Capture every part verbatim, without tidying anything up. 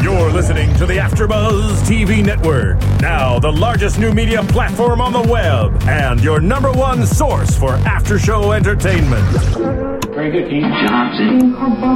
You're listening to the AfterBuzz T V Network, now the largest new media platform on the web, and your number one source for after-show entertainment. Very good, Dean Johnson.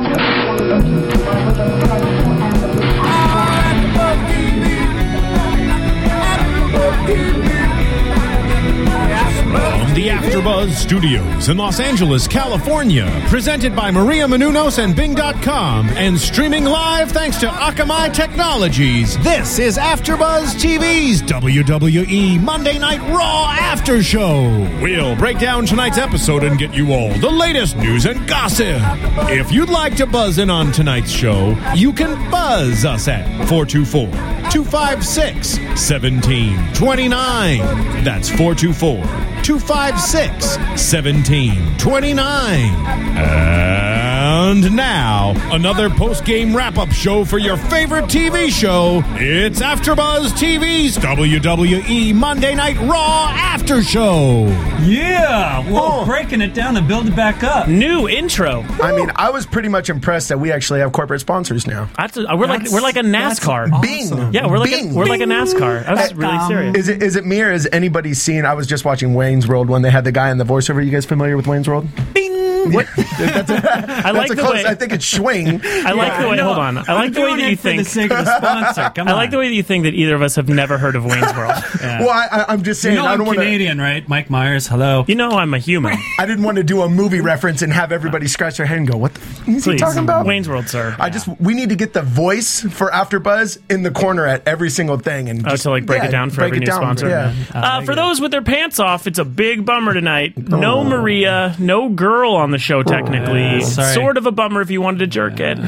From the AfterBuzz Studios in Los Angeles, California, presented by Maria Menounos and Bing dot com, and streaming live thanks to Akamai Technologies. This is AfterBuzz T V's W W E Monday Night Raw After Show. We'll break down tonight's episode and get you all the latest news and gossip. If you'd like to buzz in on tonight's show, you can buzz us at four two four, two five six, one seven two nine. That's four two four, two five six, one seven two nine. And now, another post-game wrap-up show for your favorite T V show. It's AfterBuzz T V's W W E Monday Night Raw After Show. Yeah, well, Oh. breaking it down and build it back up. New intro. I mean, I was pretty much impressed that we actually have corporate sponsors now. That's a, we're like That's- we're like a NASCAR. that's Bing. awesome. Yeah, we're like Bing. a, we're like a NASCAR. I was Bing. really Um, serious. Is it is it me or has anybody seen? I was just watching Wayne's World when they had the guy in the voiceover. You guys familiar with Wayne's World? Bing. What? That's a, I like that's a the close. way. I think it's Schwing. I like the way. Hold on. I like I'm the way doing that it you for think. the sake of the sponsor. Come I on. like the way that you think that either of us have never heard of Wayne's World. Yeah. Well, I, I, I'm just saying. you know I I'm don't want to. Canadian, right? Mike Myers, hello. You know I'm a human. I didn't want to do a movie reference and have everybody scratch their head and go, "What the f- is he Please, talking about?" Wayne's World, sir. I just we need to get the voice for AfterBuzz in the corner at every single thing and Oh, just, to like break yeah, it down for break every it new down, sponsor. Yeah. Uh, for those with their pants off, it's a big bummer tonight. No Maria, no girl on the show technically. Uh, sorry. Sort of a bummer if you wanted to jerk it.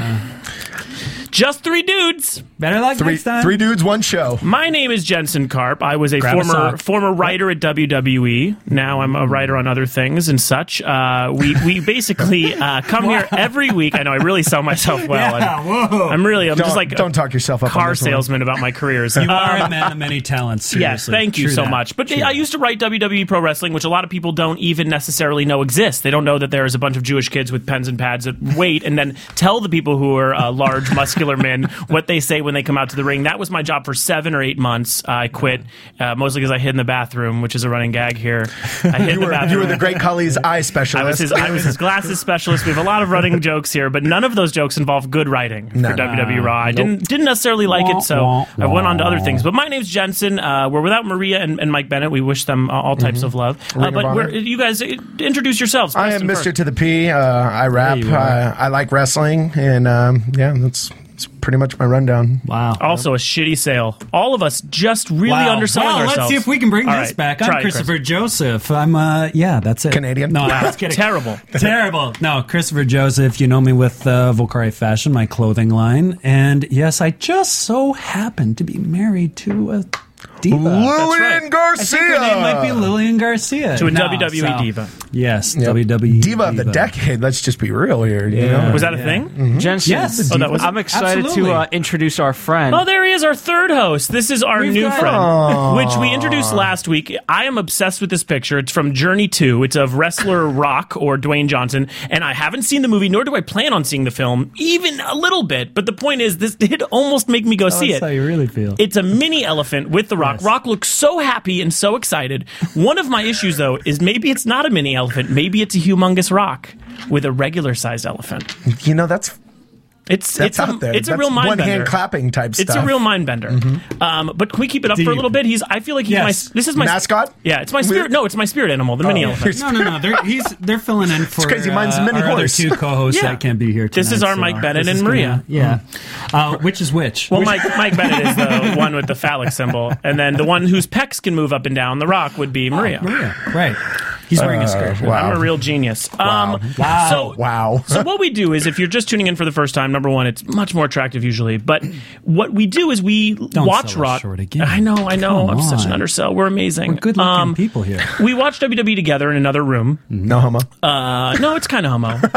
Just three dudes. Better luck Three next time. three dudes, one show. My name is Jensen Karp. I was a Grab a former sock. former writer at W W E. Now I'm a writer on other things and such. Uh, we we basically uh, come here every week. I know I really sell myself well. Yeah, I'm, whoa. I'm really I'm Don't, just like don't talk yourself a up. on car this one. salesman about my careers. You are Um, a man of many talents. Yes, Seriously. thank you True so that. much. But True I that. used to write W W E Pro Wrestling, which a lot of people don't even necessarily know exists. They don't know that there is a bunch of Jewish kids with pens and pads that wait and then tell the people who are uh, large, muscular men what they say when they come out to the ring. That was my job for seven or eight months. Uh, I quit, uh, mostly because I hid in the bathroom, which is a running gag here. I hid in You the were, bathroom. you were the Great Khali's eye specialist. I was his I was his glasses specialist. We have a lot of running jokes here, but none of those jokes involve good writing No. for W W E Raw. I didn't didn't necessarily like it, so Wah, I went on to wah. other things. But my name's Jensen. Uh, we're without Maria and, and Mike Bennett. We wish them uh, all types of love. Uh, Ring of but honor. we're, you guys, uh, introduce yourselves. I best am and Mister first. to the P. Uh, I rap. you are. Uh, I like wrestling, and um, yeah, that's, that's pretty much my rundown. Wow. Also, a shitty sale. All of us just really Wow. underselling well, ourselves. let's see if we can bring All this right, back. try I'm it, Christopher Chris. Joseph. I'm, uh, yeah, that's it. Canadian? No, I'm just kidding. Terrible. Terrible. No, Christopher Joseph. You know me with uh, Volcari Fashion, my clothing line. And yes, I just so happen to be married to a diva. Lillian right. Garcia. I think her name might be Lillian Garcia. To a No, W W E so- diva. Yes, Yep. W W E Diva of the decade. Let's just be real here. You know? Was that a thing? Jensen, Yes. Oh, that was. I'm excited Absolutely. to uh, introduce our friend. Oh, there he is, our third host. This is our We've new got- friend, which we introduced last week. I am obsessed with this picture. It's from Journey two. It's of wrestler Rock, or Dwayne Johnson, and I haven't seen the movie, nor do I plan on seeing the film, even a little bit. But the point is, this did almost make me go see That's it. how you really feel. It's a mini elephant with the Rock. Yes. Rock looks so happy and so excited. One of my issues, though, is maybe it's not a mini elephant. Maybe it's a humongous rock with a regular-sized elephant. You know, that's It's that's it's out a, there. It's That's a real mind one hand bender. clapping type It's stuff. a real mind bender. Um, but can we keep it up for a Deep. little bit? He's. I feel like he's Yes. my. This is my Mascot? Yeah, it's my spirit. No, it's my spirit animal, the mini elephant. No, no, no. They're he's they're filling in for crazy. Mine's a uh, mini our other horse. two co-hosts Yeah. that can't be here tonight. This is our so Mike Bennett this and is Maria. gonna- yeah. Uh, which is which? Well, Which- Mike Mike Bennett is the one with the phallic symbol, and then the one whose pecs can move up and down, the Rock, would be Maria. Maria. Right. He's wearing a skirt. wow. I'm a real genius. Um, Wow. So, Wow. so what we do is, if you're just tuning in for the first time, number one, it's much more attractive usually. But what we do is we Don't watch sell us Raw. short again. I know, I know. Come I'm such an on. undersell. We're amazing. We're good-looking Um, people here. We watch W W E together in another room. No homo. Uh, no, it's kind of homo.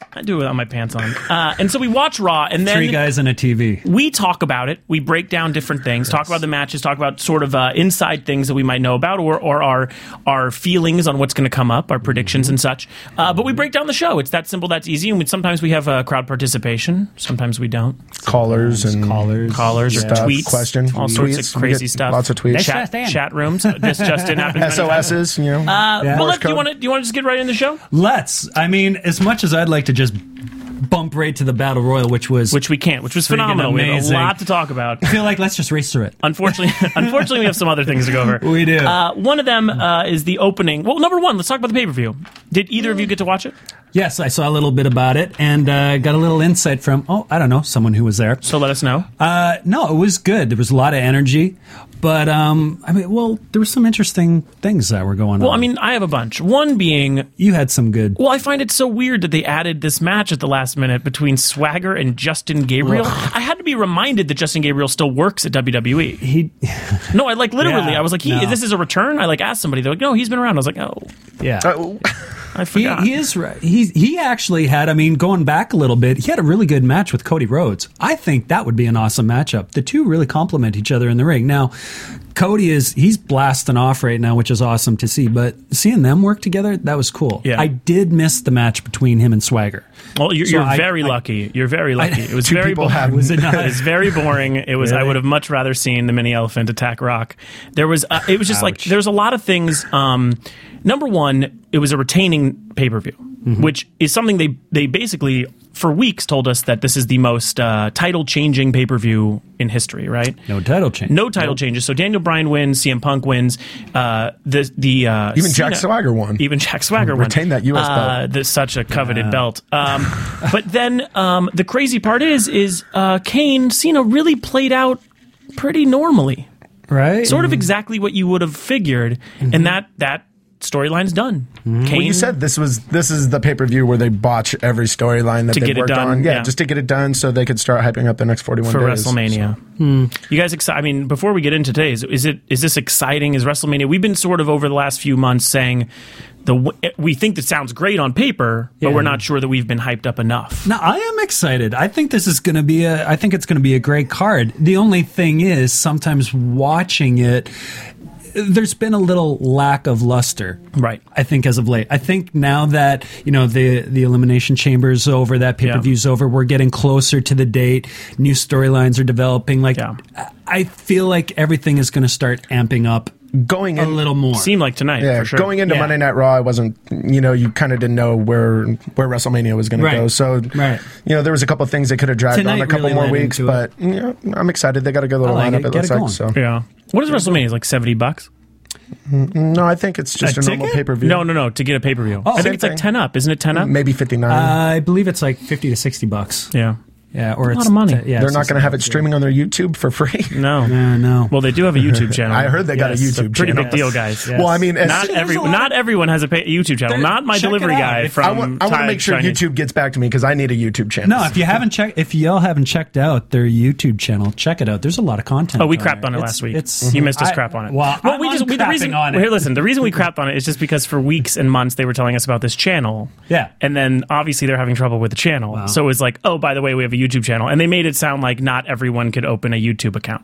I do it without my pants on. Uh, and so we watch Raw, and then Three guys and a T V. we talk about it. We break down different things, talk about the matches, talk about sort of uh, inside things that we might know about, or, or our our feelings on what's going to come up, our predictions and such. Uh, but we break down the show. It's that simple, that's easy. And we, sometimes we have uh, crowd participation. Sometimes we don't. Callers and Callers. Callers or stuff, tweets. question, All tweets. sorts of We crazy get stuff. Lots of tweets. Chat, Just in. chat rooms. This just didn't happen. S O Ss, you know. Uh, Yeah. Well, Morse let, do you code. want to do you want to just get right in the show? Let's. I mean, as much as I'd like to just bump right to the Battle Royal, which was... Which we can't, which was Freaking phenomenal. We have a amazing. lot to talk about. I feel like let's just race through it. Unfortunately, unfortunately, we have some other things to go over. We do. Uh, one of them uh, is the opening. Well, number one, let's talk about the pay-per-view. Did either of you get to watch it? Yes, I saw a little bit about it and uh, got a little insight from, oh, I don't know, someone who was there. So let us know. Uh, no, it was good. There was a lot of energy. But, um, I mean, well, there were some interesting things that were going Well, on. I mean, I have a bunch. One being, you had some good... well, I find it so weird that they added this match at the last minute between Swagger and Justin Gabriel. I had to be reminded that Justin Gabriel still works at W W E. He, No, I like literally. Yeah, I was like, he, no. this is a return? I like asked somebody. They're like, no, he's been around. I was like, oh, yeah. Uh, I He, forgot. he is right. He he actually had. I mean, going back a little bit, he had a really good match with Cody Rhodes. I think that would be an awesome matchup. The two really complement each other in the ring. Now, Cody is he's blasting off right now, which is awesome to see. But seeing them work together, that was cool. Yeah. I did miss the match between him and Swagger. Well, you're, So you're I- very I- lucky. You're very lucky. It was Two very people boring. have- Was it not? It was very boring. It was. I Really? would have much rather seen the mini elephant attack Rock. There was. Uh, it was just like Ouch. there was a lot of things. Um, number one, it was a retaining pay per view, Mm-hmm. which is something they they basically for weeks told us that this is the most uh, title changing pay per view in history. Right? No title change. No title changes. So Daniel Bryan wins, C M Punk wins. Uh, the the uh, Even Jack Cena- Swagger won. Even Jack Swagger won. Retain that U S Uh, belt. that's such a coveted belt. Um, but then um, the crazy part is is uh, Kane Cena really played out pretty normally, right? sort of exactly what you would have figured, and that that storyline's done. Kane, Well, you said this was this is the pay per view where they botch every storyline that To they get it worked done, on. Yeah, yeah. just to get it done, so they could start hyping up the next forty-one for days. WrestleMania. You guys excited? I mean, before we get into today, is, is it is this exciting? Is WrestleMania? We've been sort of over the last few months saying the w- we think that sounds great on paper, but Yeah. we're not sure that we've been hyped up enough. No, I am excited. I think this is going to be a. I think it's going to be a great card. The only thing is, sometimes watching it, there's been a little lack of luster. Right. I think as of late. I think now that you know the the Elimination Chamber's over, that pay per view's over, we're getting closer to the date. New storylines are developing. Like Yeah. I- I feel like everything is going to start amping up Going a in, little more. Seemed like tonight, yeah, for sure. going into Yeah. Monday Night Raw, I wasn't. You know, you kind of didn't know where where WrestleMania was going Right. to go. So, Right. you know, there was a couple of things they could have dragged Tonight on a couple really more led weeks, into but you know, I'm excited. They got a good little I like lineup. it. It, Get looks it like going. so. Yeah. What is WrestleMania? Is like seventy bucks? No, I think it's just A a, normal ticket? pay per view. No, no, no. To get a pay per view. I same think it's like thing. ten up. Isn't it ten up? maybe fifty-nine. I believe it's like fifty to sixty bucks. Yeah. Yeah, or A lot it's of money. yeah, They're it's not just- going to have it streaming on their YouTube for free. No. No, no. Well, they do have a YouTube channel. I heard they got Yes, a it's It's a YouTube pretty channel. big deal, guys. Yes. Well, I mean, as- Not There's every a lot not of- everyone has a pay, YouTube channel. There- Not my check it delivery out. guy If- from. I want, I want to Thai make sure Chinese. YouTube gets back to me because I need a YouTube channel. No, if you haven't checked, if y'all haven't checked out their YouTube channel, check it out. There's a lot of content. Oh, we on crapped there. on it It's- last week. It's You missed us I- crap on it. Well, I'm we just we, the reason crapping on it. Here, listen. The reason we crapped on it is just because for weeks and months they were telling us about this channel. Yeah. And then obviously they're having trouble with the channel. Wow. So it was like, oh, by the way, we have a YouTube channel, and they made it sound like not everyone could open a YouTube account.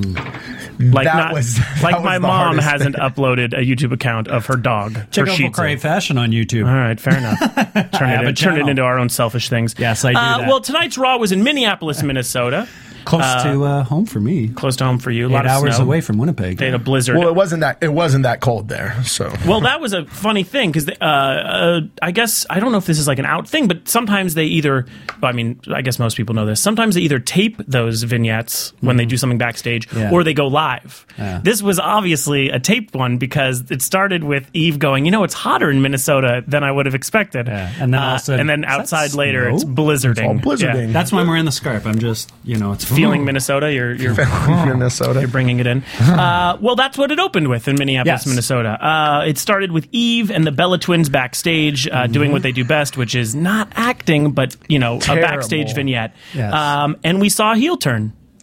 Like That not was- that like was my the mom hardest hasn't uploaded a YouTube account of her dog. Check her out Shih Tzu. Volcari Fashion on YouTube. All right, fair enough. Turn have it, a in, turn it channel. into our own selfish things. Yes, I do Uh, that. well, tonight's Raw was in Minneapolis, Minnesota. Close to uh, home for me. Close to home for you. A Eight lot of hours snow. away from Winnipeg. They had a blizzard. Well, it wasn't that it wasn't that cold there. So Well, that was a funny thing because uh, uh, I guess I don't know if this is like an out thing, but sometimes they either. Well, I mean, I guess most people know this. Sometimes they either tape those vignettes when they do something backstage, Yeah. or they go live. Yeah. This was obviously a taped one because it started with Eve going, "You know, it's hotter in Minnesota than I would have expected," Yeah. And then all of a Uh, sudden, and then "Is that outside later, snow?" it's blizzarding. all blizzarding. That's why I'm wearing the scarf. I'm just, you know, it's Feeling Minnesota, you're you're Minnesota. You're bringing it in. Uh, well, that's what it opened with in Minneapolis, Yes. Minnesota. Uh, it started with Eve and the Bella Twins backstage uh, doing what they do best, which is not acting, but, you know, Terrible. a backstage vignette. Yes. Um, and we saw a heel turn.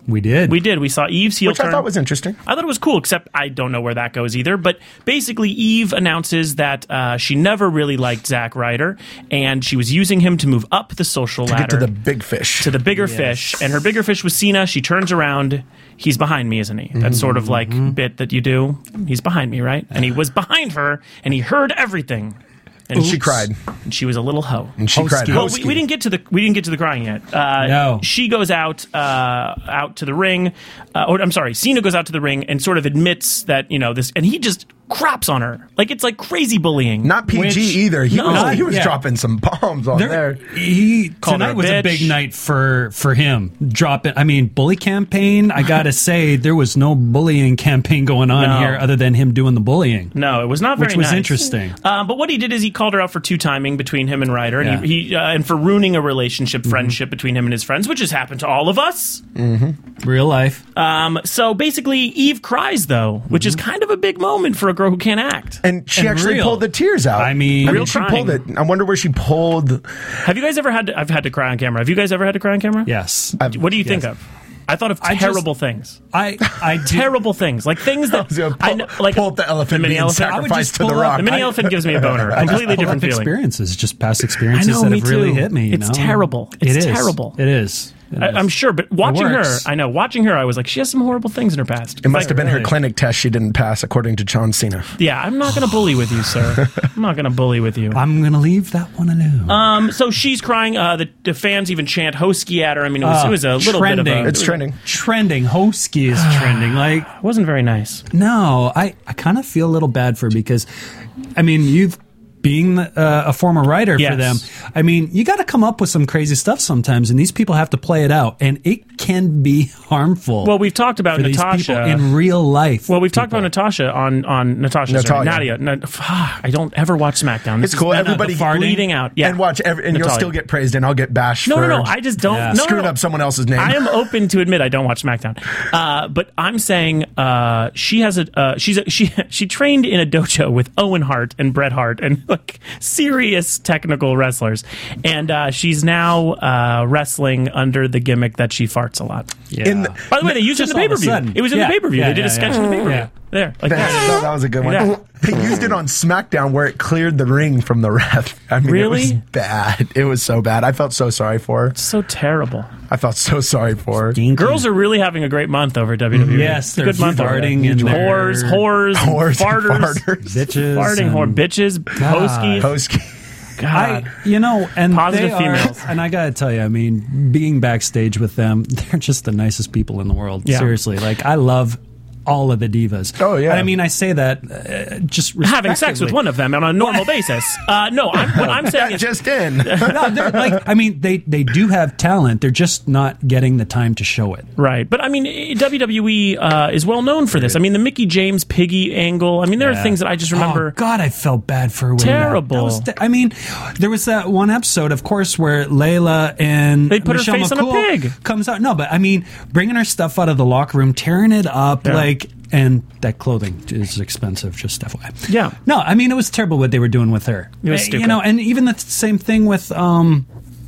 We did. We did. We saw Eve's heel Which turn. I thought was interesting. I thought it was cool, except I don't know where that goes either. But basically, Eve announces that uh, she never really liked Zack Ryder, and she was using him to move up the social To ladder get to the big fish. to the bigger fish. And her bigger fish was Cena. She turns around. He's behind me, isn't he? Mm-hmm. That sort of like bit that you do. He's behind me, right? And he was behind her, and he heard everything. And she cried. And she was a little hoe. And she cried. Well, we, Hosky. we didn't get to the we didn't get to the crying yet. Uh, No. She goes out uh, out to the ring, uh, or I'm sorry, Cena goes out to the ring and sort of admits that you know this, and he just craps on her like it's like crazy bullying. Not P G Which- either. He No. was, he was Yeah. dropping some bombs on there. He Called her tonight a was a bitch. big night for for him. Dropping, I mean, bully campaign. I gotta say, there was no bullying campaign going on No. here other than him doing the bullying, No, it was not very which was nice. interesting. Uh, but what he did is he called her out for two timing between him and Ryder, and Yeah. he, he uh, and for ruining a relationship, friendship between him and his friends, which has happened to all of us. Real life. Um, so basically, Eve cries though, which is kind of a big moment for a girl who can't act. And she And actually real. pulled the tears out. I mean- I Real mean, she crying. pulled it. I wonder where she pulled. Have you guys ever had to? I've had to cry on camera. Have you guys ever had to cry on camera? Yes, What do you think of? I thought of I just- terrible things. I I did- Terrible things, like things that was gonna I pull- know, like pull up the elephant mini being elephant. I would sacrificed just to the pull up- rock. The mini I- elephant gives me a boner. Completely different Pull up feeling. experiences, just past experiences I know, that me have really too. hit me. You It's know? terrible. It It's is. terrible. It is. It I, is. I'm sure, but watching her, works. I know. Watching her, I was like, she has some horrible things in her past. It must have been her really. clinic test she didn't pass, according to John Cena. Yeah, I'm not going to bully with you, sir. I'm not going to bully with you. I'm gonna leave that one alone. Um, so she's crying. Uh, the, the fans even chant Hosky at her. I mean, it was, Uh, it was a little trending. bit of a. It's trending. Trending. Hosky is trending. Like, It wasn't very nice. no, I, I kind of feel a little bad for her because, I mean, you've being uh, a former writer Yes. for them. I mean, you got to come up with some crazy stuff sometimes, and these people have to play it out, and it can be harmful. Well, we've talked about for these Natasha people in real life. Well, we've talked people. about Natasha on on Natasha. Sorry, Natalia. Nadia. Na- ah, I don't ever watch SmackDown. This It's cool. is Everybody the bleeding out. Yeah, And watch, every, and you'll Natalia. still get praised, and I'll get bashed No, for no, no. I just don't. Yeah. No, no, screwing no. up someone else's name. I am open to admit I don't watch SmackDown, uh, but I'm saying uh, she has a uh, she's a, she she trained in a dojo with Owen Hart and Bret Hart and like serious technical wrestlers, and uh, she's now uh, wrestling under the gimmick that she farts a lot. Yeah. In the- By the way, they used it in Just the pay all per of a view. sudden. It was in Yeah. the pay per view. Yeah, They did yeah, a sketch yeah. in the pay per view. Yeah. There, like That, that. no, that was a good one. Yeah. They used it on SmackDown where it cleared the ring from the ref. I mean, Really? it was bad. It was so bad. I felt so sorry for her. So terrible. I felt so sorry for her. Girls are really having a great month over at W W E. Yes, It's a they're good month over farting there. in their- whores, whores, Whores and farters, farters. bitches, farting, whore, and- bitches, hoskies. Hosky. God. I, you know, and Positive they are- females. and I gotta tell you, I mean, being backstage with them, they're just the nicest people in the world. Yeah. Seriously, like I love all of the divas. Oh, yeah. And I mean, I say that uh, just Having sex with respectively. one of them on a normal basis. Uh, no, I'm, what I'm saying That is just in. No, they're like, I mean, they they do have talent. They're just not getting the time to show it. right, but I mean eh, W W E uh, is well known for this. I mean, the Mickey James Piggy angle. I mean, there are Yeah. things that I just remember. Oh God, I felt bad for her. when that- Terrible. That was te- I mean, there was that one episode, of course, where Layla and They put her Michelle face on a McCool pig. comes out. No, but I mean, bringing her stuff out of the locker room, tearing it up, Yeah. like, and that clothing is expensive. Just F Y I. Yeah. No, I mean, it was terrible what they were doing with her. It was Uh, stupid. You know, and even the th- same thing with, um,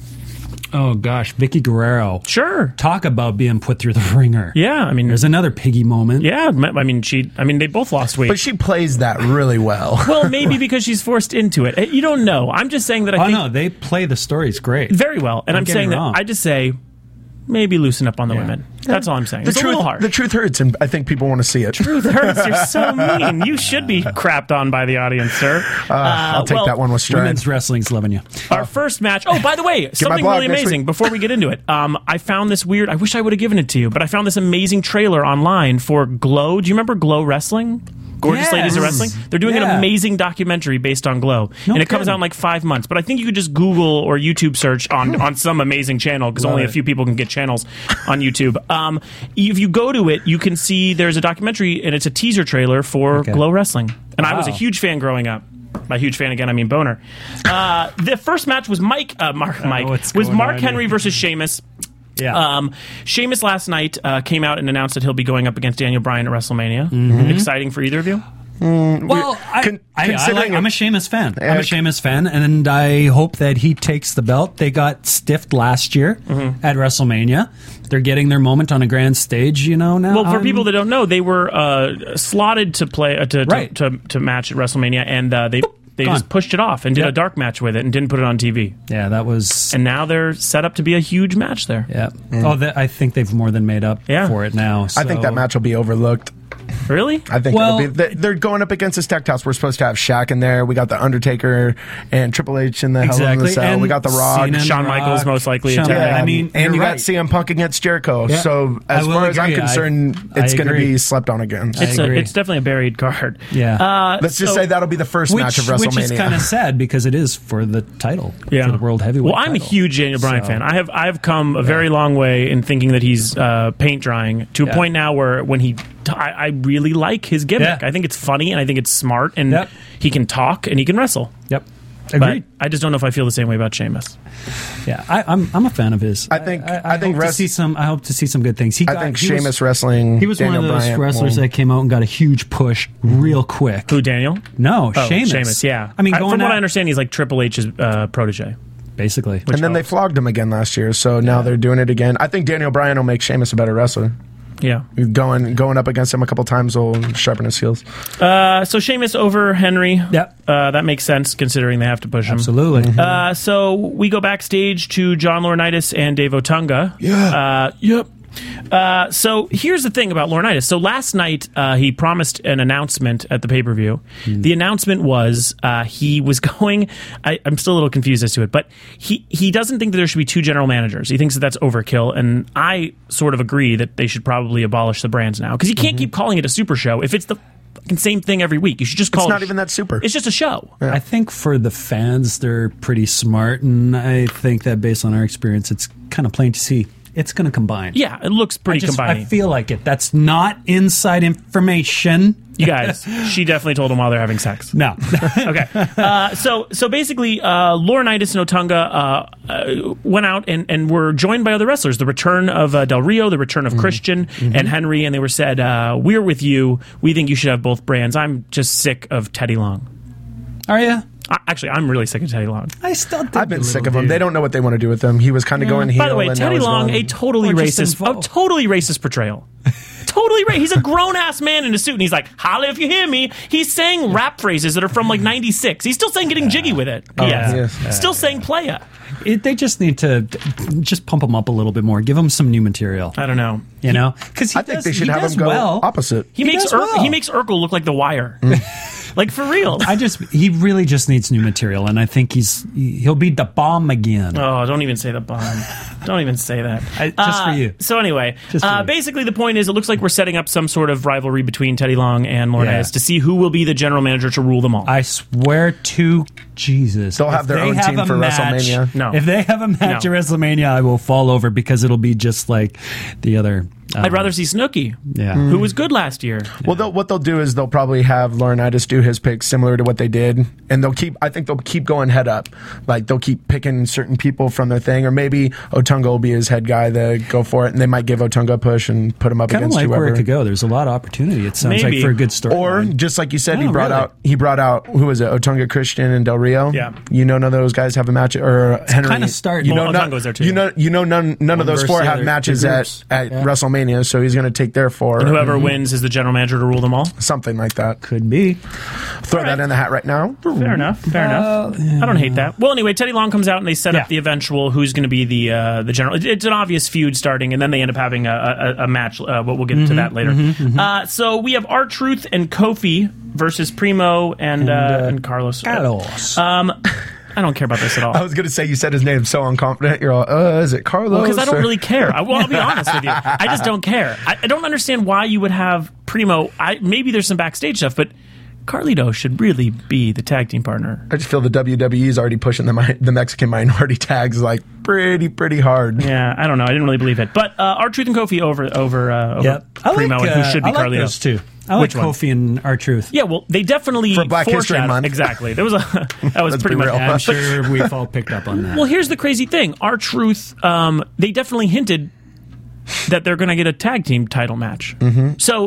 oh gosh, Vicky Guerrero. Sure. Talk about being put through the ringer. Yeah, I mean, There's another piggy moment. yeah. I mean, she. I mean, they both lost weight. But she plays that really well. well, maybe because she's forced into it. Eh, You don't know. I'm just saying that I Oh think no, they play the stories great. very well, and Don't I'm get me saying that wrong. I just say maybe loosen up on the women. That's all I'm saying. The It's a truth, little harsh. the truth hurts, and I think people want to see it. Truth hurts. You're so mean. You should be crapped on by the audience, sir. Uh, I'll take well, that one with stride. Women's wrestling's loving you. Our first match. Oh, by the way, something blog really next amazing. week. Before we get into it, um, I found this weird. I wish I would have given it to you, but I found this amazing trailer online for Glow. Do you remember Glow Wrestling? Gorgeous Yes. Ladies of Wrestling. They're doing an Yeah. amazing documentary based on Glow, No and it comes kidding. out in like five months. But I think you could just Google or YouTube search on on some amazing channel because only a it. few people can get channels on YouTube. Um, if you go to it, you can see there's a documentary and it's a teaser trailer for Okay. Glow Wrestling, and I was a Wow. huge fan growing up. By huge fan again, I mean boner. Uh, the first match was Mike. Uh, Mark. Mike what's was going Mark on Henry here. versus Sheamus. Yeah. Um, Sheamus last night uh, came out and announced that he'll be going up against Daniel Bryan at WrestleMania. Mm-hmm. Exciting for either of you? Well, I, Con- I, I like, considering I'm a it- Sheamus fan. I'm Uh, a Sheamus fan, and I hope that he takes the belt. They got stiffed last year Mm-hmm. at WrestleMania. They're getting their moment on a grand stage, you know, now. Well, for I'm- people that don't know, they were uh, slotted to play uh, to, Right. to, to to match at WrestleMania, and uh, they they Gone. just pushed it off and did Yep. a dark match with it and didn't put it on T V. Yeah, that was... And now they're set up to be a huge match there. yeah. Oh, that, I think they've more than made up Yeah. for it now. I think so- that match will be overlooked. Really? I think Well- it'll be. they- They're going up against the Stackhouse. We're supposed to have Shaq in there. We got the Undertaker and Triple H in the Hell in Exactly. the Cell. And We got the Rock. Cena and Shawn Rock. Michaels most likely Shawn- attending. I mean, and you you're got right. C M Punk against Jericho. Yeah. So I as will far as I'm agree. I- concerned, I it's going to agree. be slept on again. It's, a, agree. it's definitely a buried card. Yeah. Uh, Let's just so- say that'll be the first Which, match of which is WrestleMania. kind of sad because it is for the title, Yeah. for the World Heavyweight Well, I'm a title. huge Daniel Bryan So- fan. I have I've come a very long way in thinking that he's uh, paint drying to a Yeah. point now where when he, t- I, I really like his gimmick. Yeah. I think it's funny and I think it's smart and Yep. he can talk and he can wrestle. Yep. But Agreed. I just don't know if I feel the same way about Sheamus. Yeah, I, I'm I'm a fan of his. I think- I think hope to rest- see some. I hope to see some good things. He I got, think he was- Sheamus wrestling. He was Daniel one of those Bryan wrestlers will- that came out and got a huge push real quick. Who, Daniel? No, Oh, Sheamus. Sheamus, yeah. I mean, I, going from what out- I understand, he's like Triple H's uh, protege. basically. and then they helps. flogged him again last year, so now they're doing it again. I think Daniel Bryan will make Sheamus a better wrestler. Yeah. Going going up against him a couple times will sharpen his skills. Uh, so Sheamus over Henry. Yep. Uh, that makes sense considering they have to push him. Absolutely. Uh, so we go backstage to John Laurinaitis and Dave Otunga. Yeah. Uh, yep. Uh, so here's the thing about Laurinaitis. So last night uh, he promised an announcement at the pay per view. Hmm. The announcement was uh, he was going. I, I'm still a little confused as to it, but he he doesn't think that there should be two general managers. He thinks that that's overkill, and I sort of agree that they should probably abolish the brands now because you can't keep calling it a super show if it's the fucking same thing every week. You should just call It's it. not even that super. It's just a show. I think for the fans, they're pretty smart, and I think that based on our experience, it's kind of plain to see. It's going to combine. Yeah, it looks I pretty just combining. I feel like it. That's not inside information. You guys, she definitely told him while they're having sex. No. Okay. Uh, so so basically, uh, Laurinaitis and Otunga uh, uh, went out and, and were joined by other wrestlers. The return of uh, Del Rio, the return of Mm-hmm. Christian and Henry, and they were said, uh, "We're with you. We think you should have both brands." I'm just sick of Teddy Long. Are you? I, actually, I'm really sick of Teddy Long. I still think I've been a sick little of him. dude. They don't know what they want to do with him. He was kind of going heel. By the way, and now Teddy he's Long, going- a totally Or just racist, a involved. totally racist portrayal. Totally right. He's a grown ass man in a suit, and he's like, "Holla if you hear me." He's saying rap phrases that are from like ninety-six. He's still saying "getting jiggy with it." Oh, yes. yes. Still saying "playa." It, they just need to just pump him up a little bit more. Give him some new material. I don't know. You know, because I think they should have him go well. opposite. He, He makes does Ur- well. he makes Urkel look like The Wire, like for real. I just he really just needs new material, and I think he's he'll be the bomb again. Oh, don't even say the bomb. Don't even say that. I- just for Uh, you. So anyway, Just for uh, you. basically the point is it looks like we're setting up some sort of rivalry between Teddy Long and Laurinaitis Yeah. to see who will be the general manager to rule them all. I swear to Jesus, They'll have if their they own have team a for match- WrestleMania. No. If they have a match No. at WrestleMania, I will fall over because it'll be just like the other. I'd um, rather see Snooki, Yeah. who was good last year. Well, they'll, what they'll do is they'll probably have Laurinaitis do his picks similar to what they did, and they'll keep. I think they'll keep going head up. Like they'll keep picking certain people from their thing, or maybe Otunga will be his head guy to go for it, and they might give Otunga a push and put him up Kind of against like whoever. where it could go. There's a lot of opportunity. It sounds Maybe. like for a good story. Or just like you said, he Oh, brought really? out he brought out who was it? Otunga Christian and Del Rio. Yeah. you know, none of those guys have a match. Or Henry. kinda starting- You know, Well, none- Otunga's there too. You know, you know, none none of One those versus four the have other- matches the at groups. at Yeah. WrestleMania, so he's going to take their four. And whoever wins is the general manager to rule them all. something like that. could be. Throw All right. that in the hat right now. Fair enough. Fair enough. I don't hate that. Well, anyway, Teddy Long comes out and they set Yeah. up the eventual who's going to be the uh, the general. it- It's an obvious feud starting, and then they end up having a, a, a match. Uh, but we'll get Mm-hmm, to that later. Uh, so we have R-Truth and Kofi versus Primo and uh, uh, and Carlos. Carlos. Um, I don't care about this at all. I was going to say you said his name so unconfident. You're all, uh, is it Carlos? Because I don't or- really care. I, well, I'll be honest with you. I just don't care. I, I don't understand why you would have Primo. I, maybe there's some backstage stuff, but Carlito should really be the tag team partner. I just feel the W W E is already pushing the mi- the Mexican minority tags like pretty pretty hard. Yeah, I don't know. I didn't really believe it. But uh, R-Truth and Kofi over over, uh, over Yep. I like, Primo, and uh, who should be I like Carlito. those two. I like Which one? Kofi and R-Truth. Yeah, well, they definitely For Black History foreshadowed- Month. Exactly. There was a that was Let's pretty be much. real. I'm But- sure we've all picked up on that. well, here's the crazy thing: R-Truth, um, they definitely hinted that they're going to get a tag team title match. Mm-hmm. So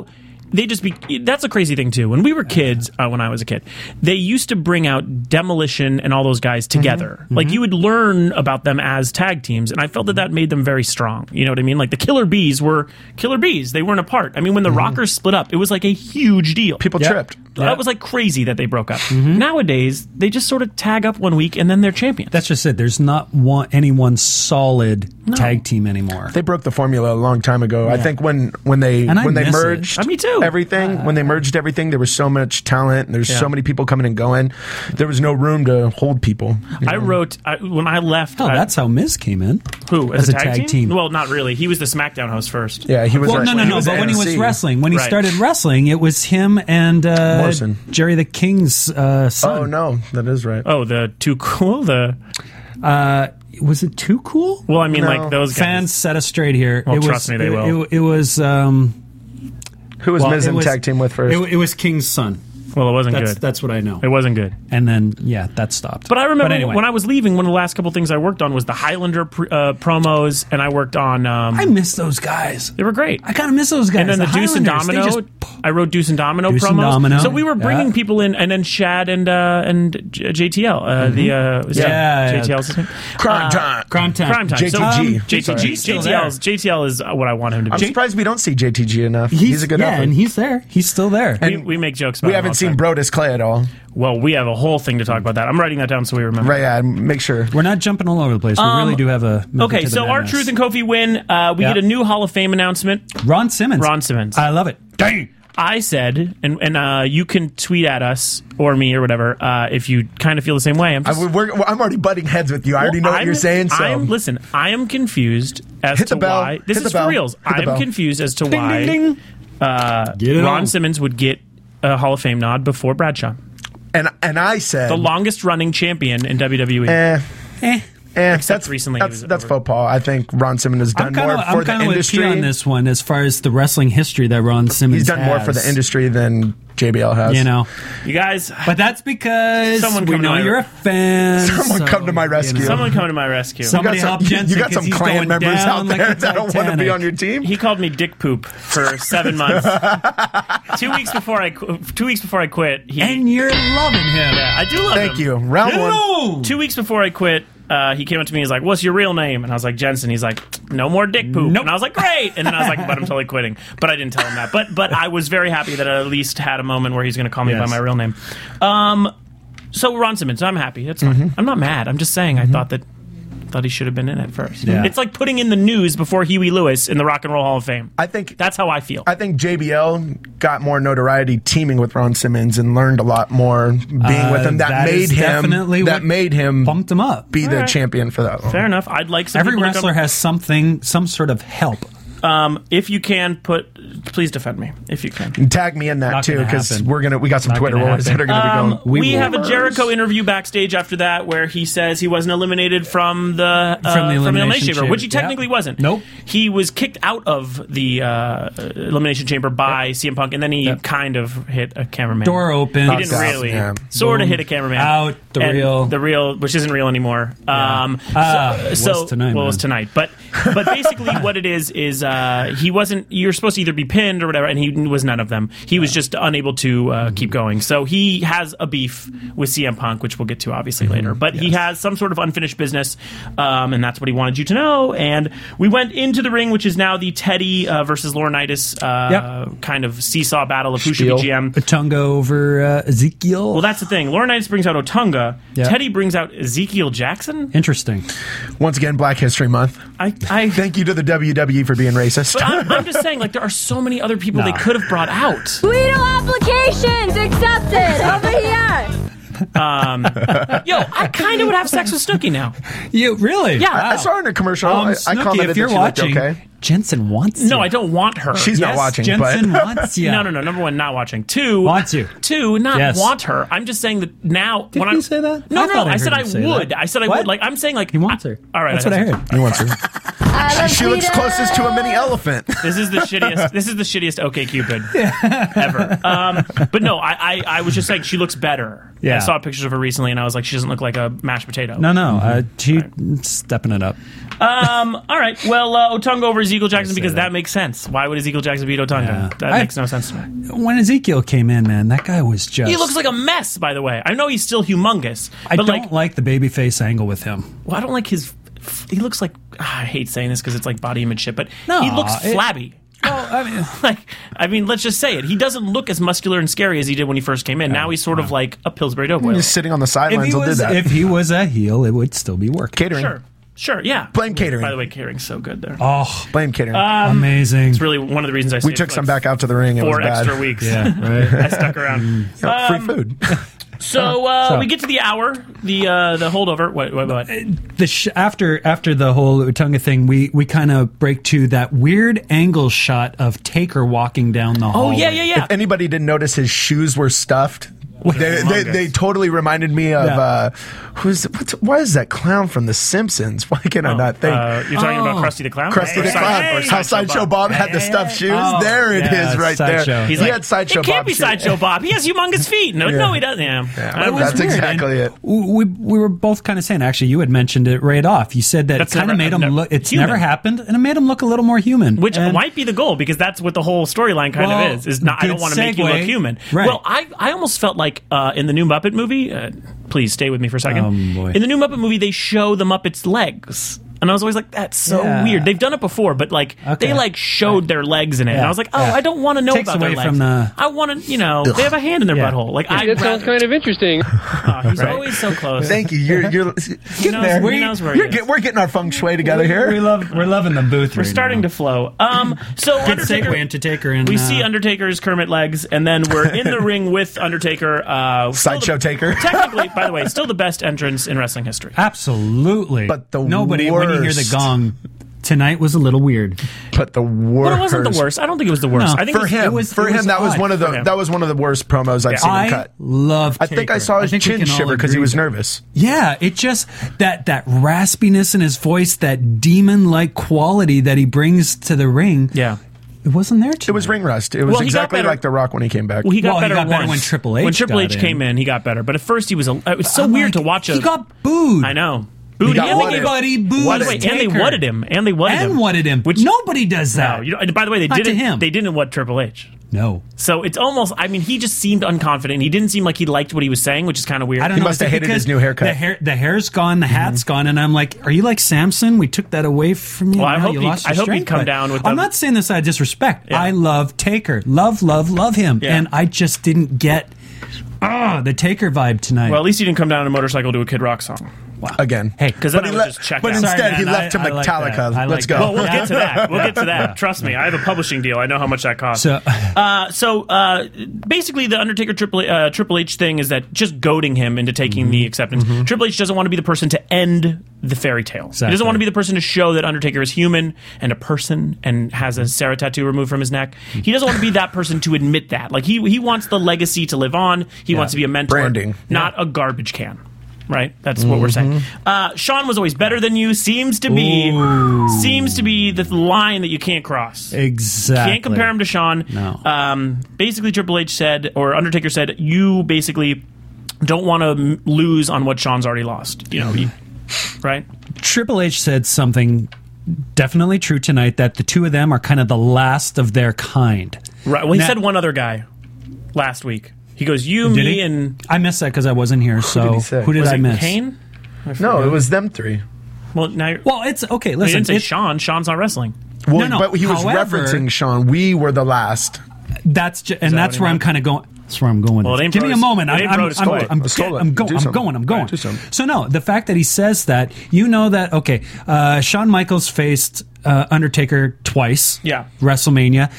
they just be. That's a crazy thing too. When we were kids, uh, when I was a kid, they used to bring out Demolition and all those guys together. Mm-hmm. Like you would learn about them as tag teams, and I felt that that made them very strong. You know what I mean? Like the Killer Bees were Killer Bees; they weren't apart. I mean, when the mm-hmm. Rockers split up, it was like a huge deal. People yep. tripped. That yep. was like crazy that they broke up. Mm-hmm. Nowadays, they just sort of tag up one week and then they're champions. That's just it. There's not one any one solid no. tag team anymore. They broke the formula a long time ago. Yeah. I think when when they and when I they merged uh, me too. everything, uh, when they merged everything, there was so much talent and there's yeah. so many people coming and going. There was no room to hold people. You know? I wrote I, when I left. Oh, I, that's how Miz came in. Who as, as a, tag, tag team? team? Well, not really. He was the SmackDown host first. Yeah, he was. Well, a, no, no, no. But when he was wrestling, when he right. started wrestling, it was him and uh, Morrison. Jerry the King's uh, son. Oh no, that is right. Oh, the Too Cool. The uh, was it Too Cool? Well, I mean, no. like those guys. Fans set us straight here. Well, it trust was, me, they it, will. It, it was. Um, Who was well, Miz in tag team with first? It, it was King's son. Well, it wasn't that's, good. That's what I know. It wasn't good. And then, yeah, that stopped. But I remember but anyway. when I was leaving, one of the last couple things I worked on was the Highlander pr- uh, promos, and I worked on... Um, I miss those guys. They were great. I kind of miss those guys. And then the, the Deuce and Domino. Just, I wrote Deuce and Domino Deuce promos. And Domino. So we were bringing yeah. people in, and then Shad and uh, and J T L. Uh, mm-hmm. The uh, was yeah, J T L's yeah. name? Crime time. Uh, Crime time. Crime time. J T G. So, um, J T G. Sorry. J T L's, J T L is what I want him to be. I'm surprised we don't see J T G enough. He's, he's a good Yeah, effort. and he's there. He's still there. We, we make jokes about We him haven't all the seen time. Brodus Clay at all. Well, we have a whole thing to talk about that. I'm writing that down so we remember. Right, yeah, make sure. We're not jumping all over the place. We Um, really do have a... Okay, so R-Truth and Kofi win. Uh, we Yeah. get a new Hall of Fame announcement. Ron Simmons. Ron Simmons. I love it. Dang. I said, and and uh, you can tweet at us or me or whatever uh, if you kind of feel the same way. I'm, just, I, we're, I'm already butting heads with you. I already know what I'm- you're saying. So I'm, listen, I am confused as Hit to the bell. why. This Hit the is for bell. reals. Hit the I'm bell. confused as to Ding, why ding, ding. Uh, Get it Ron on. Simmons would get a Hall of Fame nod before Bradshaw, and and I said the longest running champion in W W E. Eh, Eh. eh, Except that's, recently he That's, was that's over. faux pas. I think Ron Simmons has done I'm kinda, more for I'm the kinda with industry. P on this one as far as the wrestling history that Ron Simmons He's done more for has, the industry than J B L has. You know, You guys, but that's because Someone we come to know my- you're a fan. Someone so, come to my you rescue. know. someone come to my rescue. Somebody You got help some, you- Jensen you got some 'cause he's clan going members down out like there a that don't want to be Titanic. on your team. He called me Dick Poop for seven months. two weeks before I qu- two weeks before I quit, he And you're loving him. yeah, I do love Thank him. you. Round one. No. Two weeks before I quit, uh, he came up to me. He's like, "What's your real name?" And I was like, "Jensen." He's like, "No more Dick Poop." Nope. And I was like, "Great." And then I was like, "But I'm totally quitting." But I didn't tell him that. But but I was very happy that I at least had a moment where he's going to call me Yes. by my real name. Um, so Ron Simmons, I'm happy. That's fine. Mm-hmm. I'm not mad. I'm just saying I thought that. Thought he should have been in it first. Yeah. It's like putting in the news before Huey Lewis in the Rock and Roll Hall of Fame. I think That's how I feel. I think J B L got more notoriety teaming with Ron Simmons and learned a lot more being Uh, with him. That, that made is him definitely that what made him Bumped him up. be the Alright. champion for that. Fair enough. I'd like some Every people to wrestler come- has something, some sort of help. Um, if you can put, please defend me. If you can. And tag me in that Not too gonna because happen. we're gonna we got some Not Twitter gonna wars that happen. are gonna be Um, going. we We have a will. Jericho interview backstage after that where he says he wasn't eliminated from the uh, From the Elimination Chamber, Chamber. which he technically Yeah. wasn't. Nope. He was kicked out of the uh, Elimination Chamber by C M Punk, and then he Yep. kind of hit a cameraman. Door open. He didn't Knocked out, really. yeah. Sort of Boom. hit a cameraman. Out, the And real. The real, which isn't real anymore. Um, Ah, so, was so- tonight, well, it was man. tonight. But but basically, what it is is uh, he wasn't. You're supposed to either be pinned or whatever, and he was none of them. He was just unable to uh, keep going. So he has a beef with C M Punk, which we'll get to obviously Mm-hmm. later. But he has some sort of unfinished business, um, and that's what he wanted you to know. And we went into the ring, which is now the Teddy uh, versus Laurinaitis uh, Yep. kind of seesaw battle of who should Spiel. be G M. Otunga over uh, Ezekiel. Well, that's the thing. Laurinaitis brings out Otunga. Yeah. Teddy brings out Ezekiel Jackson. Interesting. Once again, Black History Month. I, I Thank you to the W W E for being racist. But I'm, I'm just saying, like, there are so many other people they Nah. could have brought out. Guido applications accepted over here. Um, yo, I kind of would have sex with Snooki now. You really? Yeah. I saw her in a commercial. Um, I, I Snooki, commented if you're that she looked watching, okay. Jensen wants you. No, I don't want her. She's not Yes, watching, Jensen but wants you. No, no, no. Number one, not watching. Two, Wants you. Two, not Yes. want her. I'm just saying that now. Did when he I say that? No, I no, thought no. I I, said heard I him say would. that. I said I What? would. Like I'm saying, like He wants I- her. all right, That's what I heard. he wants her. I love She looks Guido. closest to a mini elephant. This is the shittiest. This is the shittiest OkCupid ever. Um, but no, I, I, I was just saying she looks better. Yeah. I saw pictures of her recently, and I was like, she doesn't look like a mashed potato. No, no. Uh, she stepping it up. Um, all right. Well, uh, Otunga over Ezekiel Jackson? say Because that. that. makes sense. Why would Ezekiel Jackson beat Otunga? Yeah. That I- makes no sense to me. When Ezekiel came in, man, that guy was just. He looks like a mess, by the way. I know he's still humongous. I but don't like, like the babyface angle with him. well, I don't like his. He looks like. ah, I hate saying this because it's like body image shit, but No, he looks it- flabby. Well, I mean, Like, I mean, let's just say it. He doesn't look as muscular and scary as he did when he first came in. Now he's sort of like a Pillsbury Doughboy. Just sitting on the if sidelines he will do was that. if he was a heel, it would still be working. Catering. Sure, sure, yeah. Blame catering. By the way, catering's so good there. Oh, Blame catering. amazing! It's really one of the reasons I we saved, took like, some back out to the ring. It was four bad. extra weeks. Yeah, right. I stuck around. Yeah, Um, free food. So, uh, So- we get to the hour, the uh, the holdover. What? What? what? the sh- after after the whole Utunga thing, we we kind of break to that weird angle shot of Taker walking down the hall. Oh yeah, yeah, yeah. If anybody didn't notice, his shoes were stuffed. They, they, Humongous. they totally reminded me of Yeah. uh, who's what's, what is that clown from The Simpsons? Why can I not think? Uh, you're talking about Oh. Krusty the Clown? Krusty Or the Side- Clown. or How Sideshow Bob had the stuffed shoes. Oh, there it is, yeah, right Sideshow. there. He's he like, had Sideshow it can't Bob be shoes. Sideshow Bob. He has humongous feet. No, Yeah. no, he doesn't. Yeah, Yeah, It was that's weird. exactly it. We we were both kind of saying. Actually, you had mentioned it right off. You said that That's it kind of never- made him never- look. It's human. never happened, and it made him look a little more human. Which And- might be the goal because that's what the whole storyline kind Well, of is. Is not I good don't want to make you look segue. human. Right. Well, I I almost felt like uh, in the new Muppet movie. Uh, please stay with me for a second. Oh, boy. In the new Muppet movie, they show the Muppets' legs. And I was always like, that's so Yeah. weird. They've done it before, but like Okay. they like showed their legs in it. And Yeah. I was like, oh, Yeah. I don't want to know Takes about their away legs. from the- I want to, you know, they have a hand in their Yeah. butthole. Like I That sounds kind of interesting. Oh, he's always so close. Thank you. You're you're getting knows- there. he knows where he You're is. get, we're getting our feng shui together we here. love we're loving the booth. We're starting to flow. Um, so Good Undertaker, segue into Taker and we uh, see Undertaker's Kermit legs, and then we're in the ring with Undertaker. Uh, still Sideshow the- Taker. Technically, by the way, still the best entrance in wrestling history. Absolutely, But the nobody when you hear the worst. gong. Tonight was a little weird. But the worst. But it wasn't the worst. I don't think it was the worst. No, I think For it was, him, it was for it him, was that was odd one of the for him. that was one of the worst promos I've seen him I cut. love. I think I Taker. saw his think we chin can all shiver because he agree was that- nervous. Yeah, it just that that raspiness in his voice, that demon-like quality that he brings to the ring. Yeah. It wasn't there. Tonight. It was ring rust. It was Well, he got exactly better- like The Rock when he came back. Well, he got Well, he better got better once. when Triple H When Triple got H in. came in, he got better. But at first, he was a, it was so I'm weird like, to watch. A, He got booed. I know. Booed got and they whatted. gave- Everybody booed. By the way, and they Taker. whatted him. And they whatted him. And whatted him. Which Nobody does that. no, you know. And by the way, they Not to didn't. him. They didn't what Triple H. No. So it's almost. I mean, he just seemed unconfident. He didn't seem like he liked what he was saying, which is kind of weird. I don't He know. must is it have hated because his new haircut. The hair, the hair's gone, the hat's gone, and I'm like, are you like Samson? We took that away from you. Well, I Now hope you he- lost I your hope he'd strength, come but down with I'm the- not saying this out of disrespect. Yeah. I love Taker, love, love, love him, Yeah. and I just didn't get ah the Taker vibe tonight. Well, at least he didn't come down on a motorcycle to a Kid Rock song. Again. Hey, Because But, then he I would le- just check but out. instead Sorry, he man, left I- to I like Metallica. that. I Let's like go. that. Well, we'll get to that. We'll get to that. Trust me, I have a publishing deal. I know how much that costs. so Uh, so uh, basically, the Undertaker Triple, uh, Triple H thing is that just goading him into taking Mm-hmm. the acceptance. Triple H doesn't want to be the person to end the fairy tale. He Exactly. doesn't want to be the person to show that Undertaker is human and a person and has a Sarah tattoo removed from his neck. He doesn't want to be that person to admit that. Like he he wants the legacy to live on. He wants to be a mentor, Branding. not a garbage can. Right, that's what we're saying. Uh, Sean was always better than you. Seems to be, seems to be the line that you can't cross. exactly Can't compare him to Sean. No. Um, basically, Triple H said, or Undertaker said, you basically don't want to m- lose on what Sean's already lost. You know, he, right? Triple H said something definitely true tonight, that the two of them are kind of the last of their kind. Right. Well, he Now- said one other guy last week. He goes, you, Did me, he? and I missed that because I wasn't here. So did he say? who did was I it miss? Kane? No, it was them three. Well, now you're, Well, it's okay. he Listen, didn't say it's- Sean. Sean's not wrestling. Well, no. but he was However- referencing Sean. We were the last. that's ju- and that that's what he where I'm meant? kind of going. That's where I'm going. Well, with it this. ain't Give pro me a to- moment. it I'm, ain't I'm, pro I'm, to score. I'm, Let's go. get- I'm, go- Do I'm something. going. I'm going. Do something. So no, the fact that he says that, you know that okay, uh, Shawn Michaels faced uh, Undertaker twice. Yeah. WrestleMania.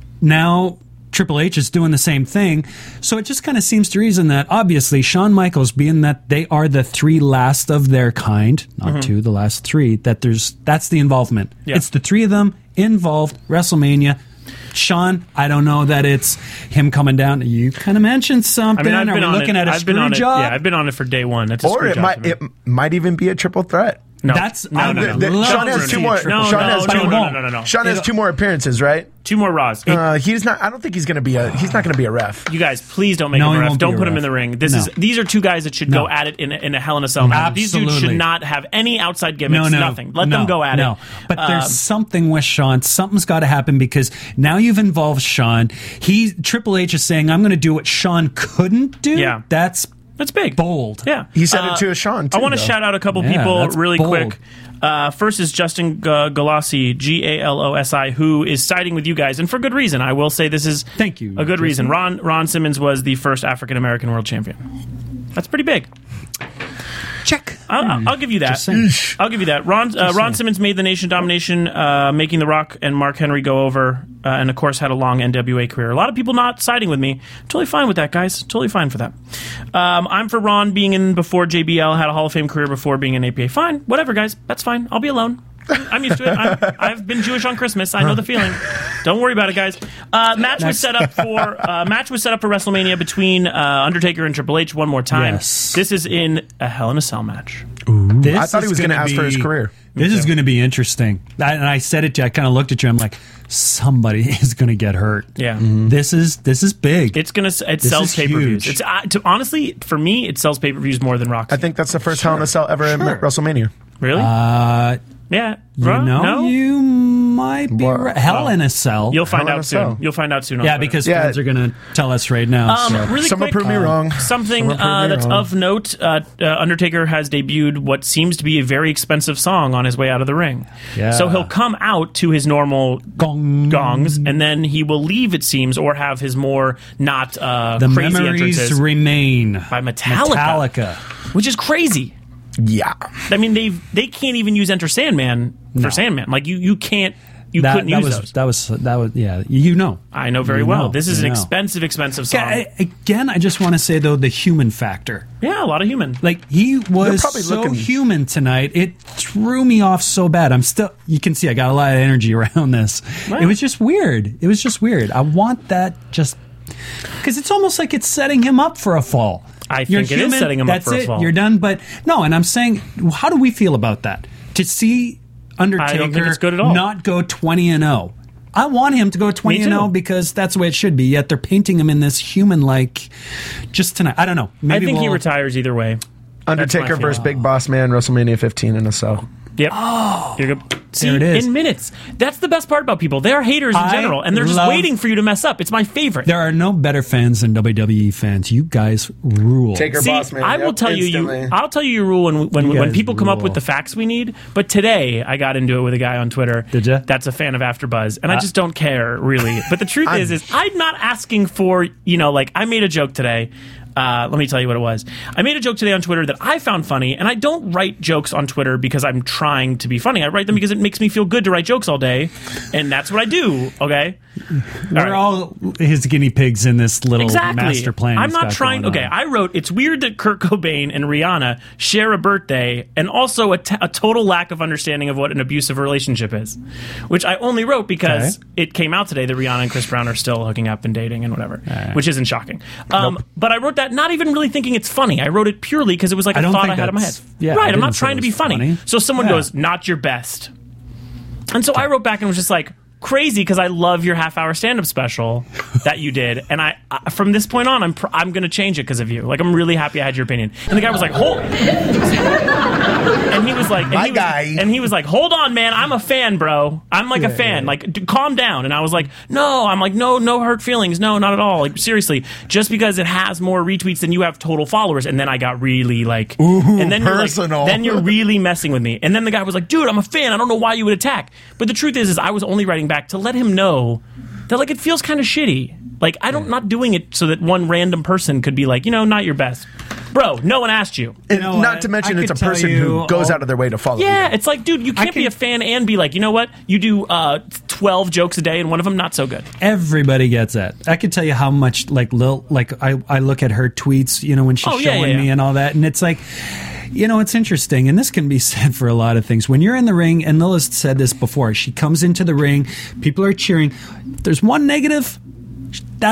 Now Triple H is doing the same thing. So it just kind of seems to reason that obviously Shawn Michaels, being that they are the three last of their kind, not two, the last three, that there's that's the involvement. Yeah. It's the three of them involved, WrestleMania. Sean, I don't know that it's him coming down. You kind of mentioned I something. mean, I've Are been we on looking it. at a I've been screw on it. job? Yeah, I've been on it for day one. That's a Or screw it job might to me. it might even be a triple threat. No, That's no, I no, would no. The- no. Sean has Don't two ruin more. it. No, Sean no, has no, two no, more. no, no, no, no. Sean has two more appearances, right? Two more Raws. Uh, he's not. I don't think he's going to be a. He's not going to be a ref. You guys, please don't make No, him he a ref. won't be Don't a put him ref. in the ring. This No. is these are two guys that should No. go at it in a, in a Hell in a Cell match. These dudes should Absolutely. not have any outside gimmicks. No, no, nothing. Let no, them go at no. it. But Um, there's something with Sean. Something's got to happen because now you've involved Sean. He Triple H is saying, "I'm going to do what Sean couldn't do." Yeah. That's That's big. bold. Yeah. He said Uh, it to Sean, too, I want to though. shout out a couple Yeah, people that's really bold. quick. Uh, first is Justin G- Galassi, G A L O S I, who is siding with you guys, and for good reason. I will say this is Thank you, a good Justin. reason. Ron Ron Simmons was the first African American world champion. That's pretty big. Check. I'll, I'll give you that. Just saying. I'll give you that. Ron uh, Ron Simmons made the Nation Domination, uh, making The Rock and Mark Henry go over, uh, and of course had a long N W A career. A lot of people not siding with me. Totally fine with that, guys. Totally fine for that. Um, I'm for Ron being in before J B L, had a Hall of Fame career before being in A P A. Fine, whatever, guys. That's fine. I'll be alone. I'm used to it. I'm, I've been Jewish on Christmas. I know the feeling. Don't worry about it, guys. Uh, match was set up for uh, match was set up for WrestleMania between uh, Undertaker and Triple H one more time. Yes. This is in a Hell in a Cell match. This I thought he is was gonna gonna ask for his be- career. This is going to be interesting. I, and I said it to you. I kind of looked at you. I'm like, somebody is going to get hurt. Yeah. This is this is big. It's gonna. It This sells is pay per views. huge. It's uh, to, honestly for me, it sells pay per views more than Roxy. I think that's the first Hell in a Cell ever Sure. at WrestleMania. really. uh, yeah. you Ron? know, no. you might be What? right. Hell in a Cell. You'll find Hell in out a soon. Cell. You'll find out soon. On yeah, Twitter. because Yeah. fans are going to tell us right now. Um, so. really Someone quick, prove me wrong. Something Someone prove uh, me that's wrong. of note: uh, uh, Undertaker has debuted what seems to be a very expensive song on his way out of the ring. Yeah. So he'll come out to his normal Gong. gongs, and then he will leave. It seems, or have his more not uh, The crazy memories entrances remain by Metallica, Metallica. which is crazy. Yeah. I mean, they they can't even use Enter Sandman for No. Sandman. Like you, you can't. You That, couldn't that use was those. that was that was yeah. You know. I know very You well. know. This is You an know. expensive, expensive song. Yeah, I- again, I just want to say though the human factor. yeah, a lot of human. Like he was probably so looking- human tonight. It threw me off so bad. I'm still. You can see I got a lot of energy around this. Wow. It was just weird. It was just weird. I want that just because it's almost like it's setting him up for a fall. I You're think it is human, setting him up that's for a it, fall. You're done. But no, and I'm saying, how do we feel about that? To see Undertaker I don't think it's good at all. not go twenty and zero. I want him to go twenty and too. zero because that's the way it should be. Yet they're painting him in this human like. Just tonight, I don't know. I Maybe think he we'll- retires either way. Undertaker feeling. versus Big Boss Man, WrestleMania fifteen in a cell. Yep. Oh, You're good. See, there it is. in minutes. That's the best part about people. They are haters in I general, and they're just love- waiting for you to mess up. It's my favorite. There are no better fans than W W E fans. You guys rule. Taker See, Boss Man. I will Yep, tell you, instantly. you, I'll tell you your rule when when, You when guys people come up rule. with the facts we need. But today, I got into it with a guy on Twitter. Did ya? That's a fan of AfterBuzz, and I Uh, just don't care really. But the truth is, is I'm not asking for you know, like I made a joke today. Uh, let me tell you what it was. I made a joke today on Twitter that I found funny, and I don't write jokes on Twitter because I'm trying to be funny. I write them because it makes me feel good to write jokes all day, and that's what I do. Okay, We're right. all his guinea pigs in this little exactly. master plan. I'm he's not got trying. going Okay, on. I wrote it's weird that Kurt Cobain and Rihanna share a birthday, and also a, t- a total lack of understanding of what an abusive relationship is, which I only wrote because Okay. it came out today that Rihanna and Chris Brown are still hooking up and dating and whatever, which isn't shocking. Um, But I wrote that not even really thinking it's funny. I wrote it purely because it was like I a don't thought think I had in my head. that's- yeah, I right, I'm didn't not say trying it to be was funny. funny. So someone Yeah. goes, "Not your best," and so I wrote back and was just like. Crazy because I love your half hour stand up special that you did, and I, I from this point on I'm pr- I'm gonna change it because of you. Like I'm really happy I had your opinion. And the guy was like, hold, and he was like, and My he was, guy. and he was like, hold on, man, I'm a fan, bro. I'm like a fan. Like, d- calm down. And I was like, no, I'm like, no, no hurt feelings, no, not at all. Like seriously, just because it has more retweets than you have total followers. And then I got really like, and then you're like, personal. then you're really messing with me. And then the guy was like, dude, I'm a fan. I don't know why you would attack. But the truth is, is I was only writing back to let him know that like it feels kind of shitty. Like I don't not doing it so that one random person could be like, you know, not your best, bro. No one asked you. And know not what? to mention, I it's a could tell person you who goes all- out of their way to follow Yeah, you. it's like, dude, you can't be can- a fan and be like, you know what? You do uh, twelve jokes a day, and one of them not so good. Everybody gets that. I could tell you how much like Lil, like I, I look at her tweets, you know, when she's Oh, yeah, showing yeah, me yeah. and all that, and it's like, you know, it's interesting, and this can be said for a lot of things. When you're in the ring, and Lila's said this before, she comes into the ring, people are cheering. There's one negative. That's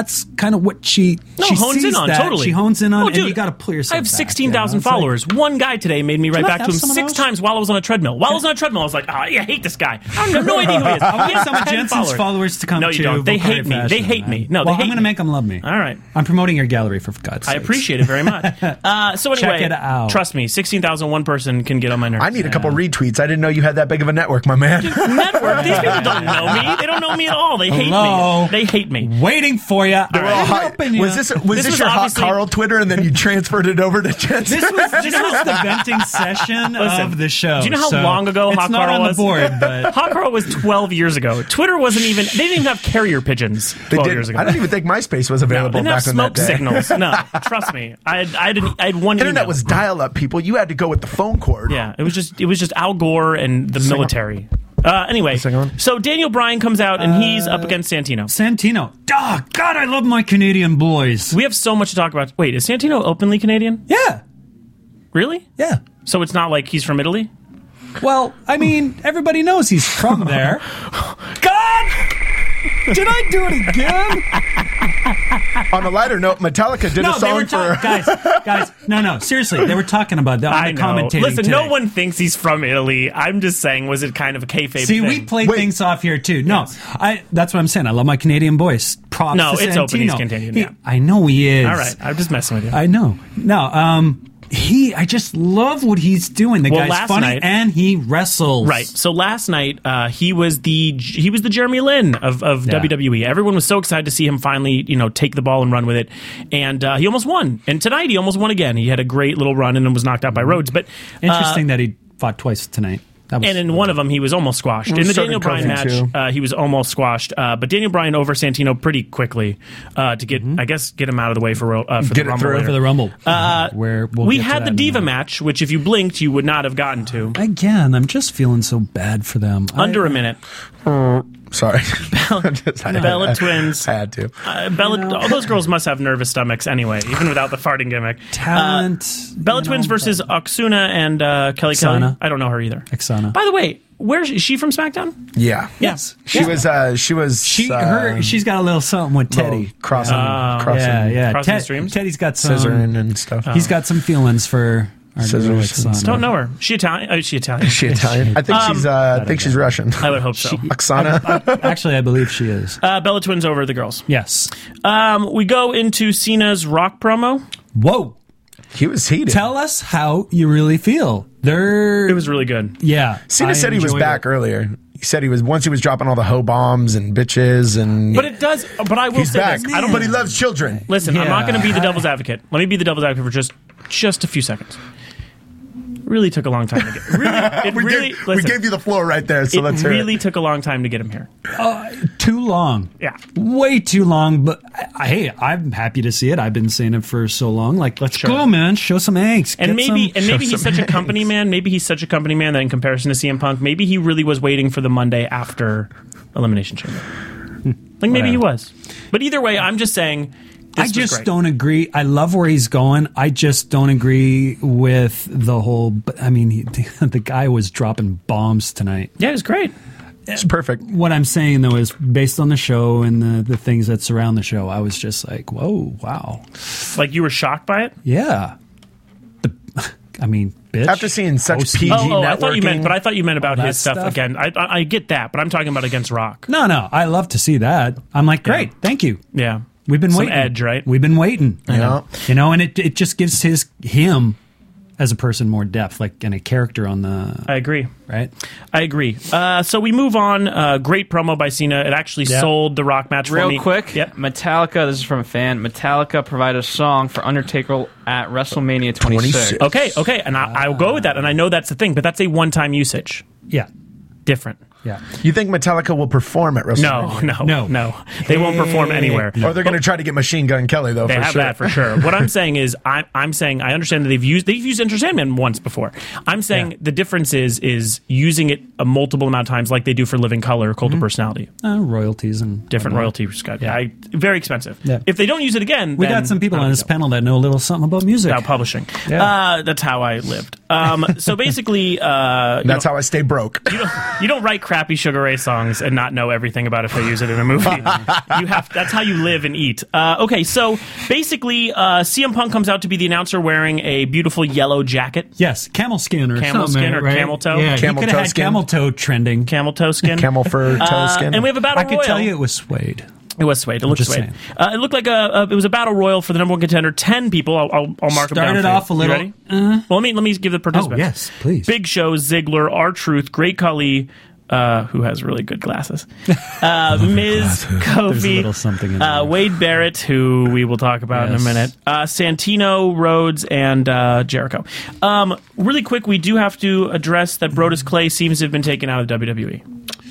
kind of what she No, she hones sees in on, that. totally. She hones in on, Oh, and dude, you got to pull yourself I have back, sixteen thousand you know? It's followers. like, One guy today made me right Can I back to have him some of six those? times while I was on a treadmill. While I was on a treadmill, I was like, oh, yeah, I hate this guy. I have no idea who he is. I He want has some of ten Jensen's followers to come No, you to don't. They Vocari hate me. Fashion. They hate me. No, well, they hate I'm going to me. make them love me. All right. I'm promoting your gallery, for God's sake. I appreciate it very much. Uh, so anyway, Check it out. trust me, sixteen thousand one person can get on my nerves. I need a couple retweets. I didn't know you had that big of a network, my man. Network. These people don't know me. They don't know me at all. They hate Hello? me. They hate me. Waiting for you. They were all hot- Was this was This this, was your hot obviously- Carl Twitter, and then you transferred it over to Jensen? This was, this was the venting session Listen, of the show. Do you know how so long ago it's Hot not Carl on was? the board, but Hot Carl was twelve years ago. Twitter wasn't even. They didn't even have carrier pigeons They twelve did. years ago. I don't even think MySpace was No, they available didn't have back in that smoke day. signals. No, trust me. I had, I had, an, I had one. Internet email. was dial-up, people. You had to go with the phone cord. Yeah, it was just it was just Al Gore and the military. Uh, anyway, Second one. so Daniel Bryan comes out and he's up against Santino. Santino. Oh, God, I love my Canadian boys. We have so much to talk about. Wait, is Santino openly Canadian? Yeah, Really? yeah. So it's not like he's from Italy? Well, I mean, everybody knows he's from there. God! Did I do it again? On a lighter note, Metallica did No, a they song were for. talking, guys, guys, no, no, seriously, they were talking about that on I the know. commentating Listen, today. no one thinks he's from Italy. I'm just saying, was it kind of a kayfabe See, thing? we play Wait. things off here too. No, I. That's what I'm saying. I love my Canadian boys. Props No, to it's open. He's Santino. Canadian, He- yeah. I know he is. All right, I'm just messing with you. I know. No, um, he. I just love what he's doing. The Well, guy's last funny night- and he wrestles. Right. So last night, uh, he was the he was the Jeremy Lin of, of Yeah. W W E. Everyone was so excited to see him finally, you know, take the ball and run with it, and uh, he almost won. And tonight, he almost won again. He had a great little run and then was knocked out by Rhodes. But uh, Interesting that he fought twice tonight. That was, And in one of them, he was almost squashed. Well, In the so Daniel did Bryan Kofi, match, too. uh, he was almost squashed. Uh, but Daniel Bryan over Santino pretty quickly uh, to get, I guess, get him out of the way for, uh, for Get the it Rumble. through. later. for the Rumble. Uh, where we'll we get to had that the in a Diva minute. match, which if you blinked, you would not have gotten to. Again, I'm just feeling so bad for them. Under I, a minute. Sorry. Just- I- Bella I- Twins. I had to. Uh, Bella, all those girls must have nervous stomachs anyway, even without the farting gimmick. Talent. Uh, Bella you Twins know, versus Oksuna and uh, Kelly Kelly. Oksana. I don't know her either. Oksana. By the way, where's is she from SmackDown? Yeah. Yes. She Yeah. was. Uh, she was. She, uh, her, she's got a little something with Teddy. little crossing, Oh. crossing, Yeah, yeah. Crossing the Ted- streams? Teddy's got some. scissoring and stuff. He's got some feelings for our Scissors girl and Oksana. stuff. Don't know her. She Italian? Oh, is she Italian? Is she Italian? I think Um, she's. Uh, I think she's Russian. I would hope so. Oksana. Actually, I believe she is. Uh, Bella Twins over the girls. Yes. Um, we go into Cena's Rock promo. Whoa. He was heated. Tell us how you really feel. There. It was really good. Yeah. Cena I said he was enjoyed back it. earlier. He said he was once he was dropping all the hoe bombs and bitches and. But it does. But I will he's say back. this. I don't. But he loves children. Listen, I'm not Yeah. going to be the devil's advocate. Let me be the devil's advocate for just just a few seconds. Really took a long time to get. Really, it we, really. gave, listen, we gave you the floor right there, so it let's hear really it. took a long time to get him here. Too long. Yeah. Way too long. But I, I- hey, I'm happy to see it. I've been saying it for so long. Like, let's Sure. go, man. Show some eggs. And Get maybe some- and maybe he's some such a company eggs. man. Maybe he's such a company man that in comparison to C M Punk, maybe he really was waiting for the Monday after Elimination Chamber. Like maybe he was. But either way, I'm just saying. This I was just great. don't agree. I love where he's going. I just don't agree with the whole. I mean, he, the guy was dropping bombs tonight. Yeah, it was great. It's perfect. What I'm saying though is based on the show and the, the things that surround the show. I was just like, whoa, wow, Like you were shocked by it. yeah. The, I mean, bitch. After seeing such Hosting- P G Oh, oh I thought you meant, networking. but I thought you meant about All his that stuff, stuff? again. I, I I get that, but I'm talking about against Rock. No, no. I love to see that. I'm like, great, Yeah. thank you. Yeah, We've been Some waiting. edge, right? We've been waiting. Yeah. You know, and it it just gives his him as a person more depth, like and a character on the I agree. right. I agree. Uh, so we move on. Uh, great promo by Cena. It actually Yeah. sold the Rock match for Real me. quick, Yep. Metallica, this is from a fan. Metallica provided a song for Undertaker at WrestleMania twenty-six. twenty-six. Okay, okay, and I, I'll go with that. And I know that's the thing, but that's a one-time usage. Yeah, Different. yeah. You think Metallica will perform at WrestleMania? No, no, No. no. They won't perform anywhere. Or they're going to try to get Machine Gun Kelly though. They for have sure. that for sure. What I'm saying is, I'm, I'm saying I understand that they've used they've used Enter Sandman once before. I'm saying Yeah. the difference is is using it a multiple amount of times, like they do for Living Color, Cult of Personality. Uh, royalties and Different royalties, Scott. Yeah. I, very expensive. Yeah. If they don't use it again, We then got some people I on don't this know. panel that know a little something about music. About publishing. Yeah. Uh, that's how I lived. Um, so basically, uh, you That's know, how I stay broke. you don't, you don't write crappy Sugar Ray songs and not know everything about if they use it in a movie. You have that's how you live and eat. Uh, okay, so basically, uh, C M Punk comes out to be the announcer wearing a beautiful yellow jacket, Yes, camel skin or Camel something, skin or right? camel toe? Yeah, Camel you could toe have had skin. camel toe trending. camel toe skin, Camel fur toe Uh, skin. and we have a battle I could royal. tell you it was suede. It was suede. It looked just suede. saying. Uh, it looked like a, a. It was a battle royal for the number one contender. Ten people. I'll, I'll, I'll mark them down. Started for you. off a You little, ready? well, let me let me give the participants. Oh, yes, please. Big Show, Ziggler, R-Truth, Great Khali, uh, who has really good glasses. Uh, Miz, There's a Kofi, little something in uh, there. Wade Barrett, who we will talk about in Yes. a minute. Uh, Santino, Rhodes, and uh, Jericho. Um, really quick, we do have to address that Brodus Clay seems to have been taken out of W W E.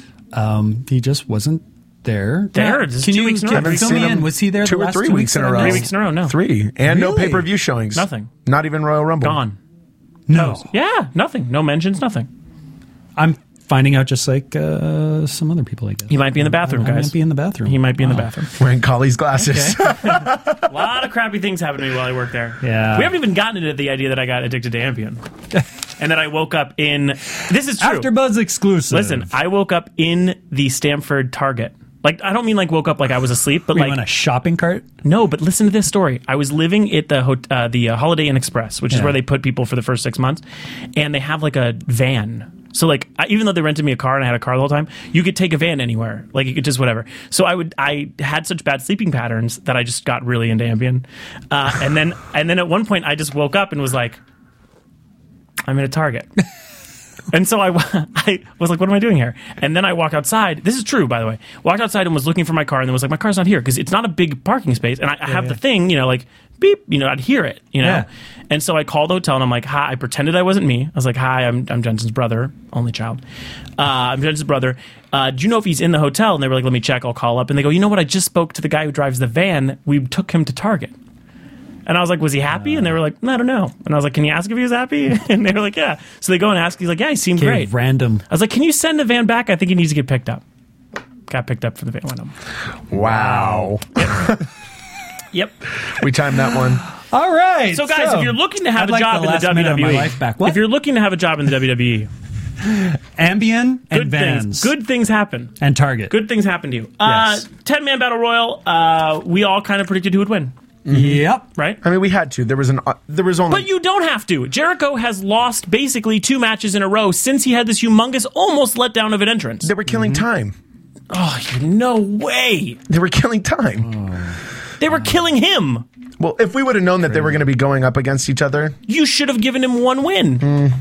Um, he just wasn't there. There, Yeah. this is Can two you weeks in a can row. you Haven't fill seen me him in? Was he there two the or last three two weeks in a that I row. Three missed? weeks in a row, no. Three. And no Really? pay-per-view showings. Nothing. Not even Royal Rumble. Gone. No, Yeah, nothing. No mentions, nothing. I'm finding out just like uh, some other people. I guess He might be in the bathroom, I guys. might be in the bathroom. He might be in the Wow. bathroom. Wearing Kali's glasses. A lot of crappy things happened to me while I worked there. Yeah. We haven't even gotten into the idea that I got addicted to Ambien. And that I woke up in... This is true. AfterBuzz exclusive. Listen, I woke up in the Stamford Target. Like, I don't mean like woke up like I was asleep, but Were you like... on a shopping cart? No, but listen to this story. I was living at the hot- uh, the uh, Holiday Inn Express, which is Yeah. where they put people for the first six months, and they have like a van. So like, I, even though they rented me a car and I had a car the whole time, you could take a van anywhere. Like you could just whatever. So I would I had such bad sleeping patterns that I just got really into Ambien, uh, and then and then at one point I just woke up and was like, I'm in a Target. And so I, I was like, what am I doing here? And then I walked outside. This is true, by the way. Walked outside and was looking for my car and then was like, my car's not here because it's not a big parking space. And I, I have yeah. the thing, you know, like, beep, you know, I'd hear it, you know? Yeah. And so I called the hotel and I'm like, hi, I pretended I wasn't me. I was like, hi, I'm, I'm Jensen's brother, only child. Uh, I'm Jensen's brother. Uh, do you know if he's in the hotel? And they were like, let me check, I'll call up. And they go, you know what? I just spoke to the guy who drives the van. We took him to Target. And I was like, was he happy? And they were like, I don't know. And I was like, can you ask if he was happy? And they were like, yeah. So they go and ask. He's like, yeah, he seemed Okay, great. random. I was like, can you send the van back? I think he needs to get picked up. Got picked up for the van. Went home. Wow. Yep. We timed that one. All right. So guys, if you're looking to have I'd a like job the in the last minute of W W E, my life back. What? if you're looking to have a job in the W W E, Ambien and good Vans. things, good things happen. and Target. Good things happen to you. Uh, Yes. ten-man battle royal. Uh, we all kind of predicted who would win, Yep. right? I mean, we had to. There was an. Uh, there was only. But you don't have to. Jericho has lost basically two matches in a row since he had this humongous, almost letdown of an entrance. They were killing time. Oh, no way! They were killing time. They were killing him. Well, if we would have known that they were going to be going up against each other, You should have given him one win.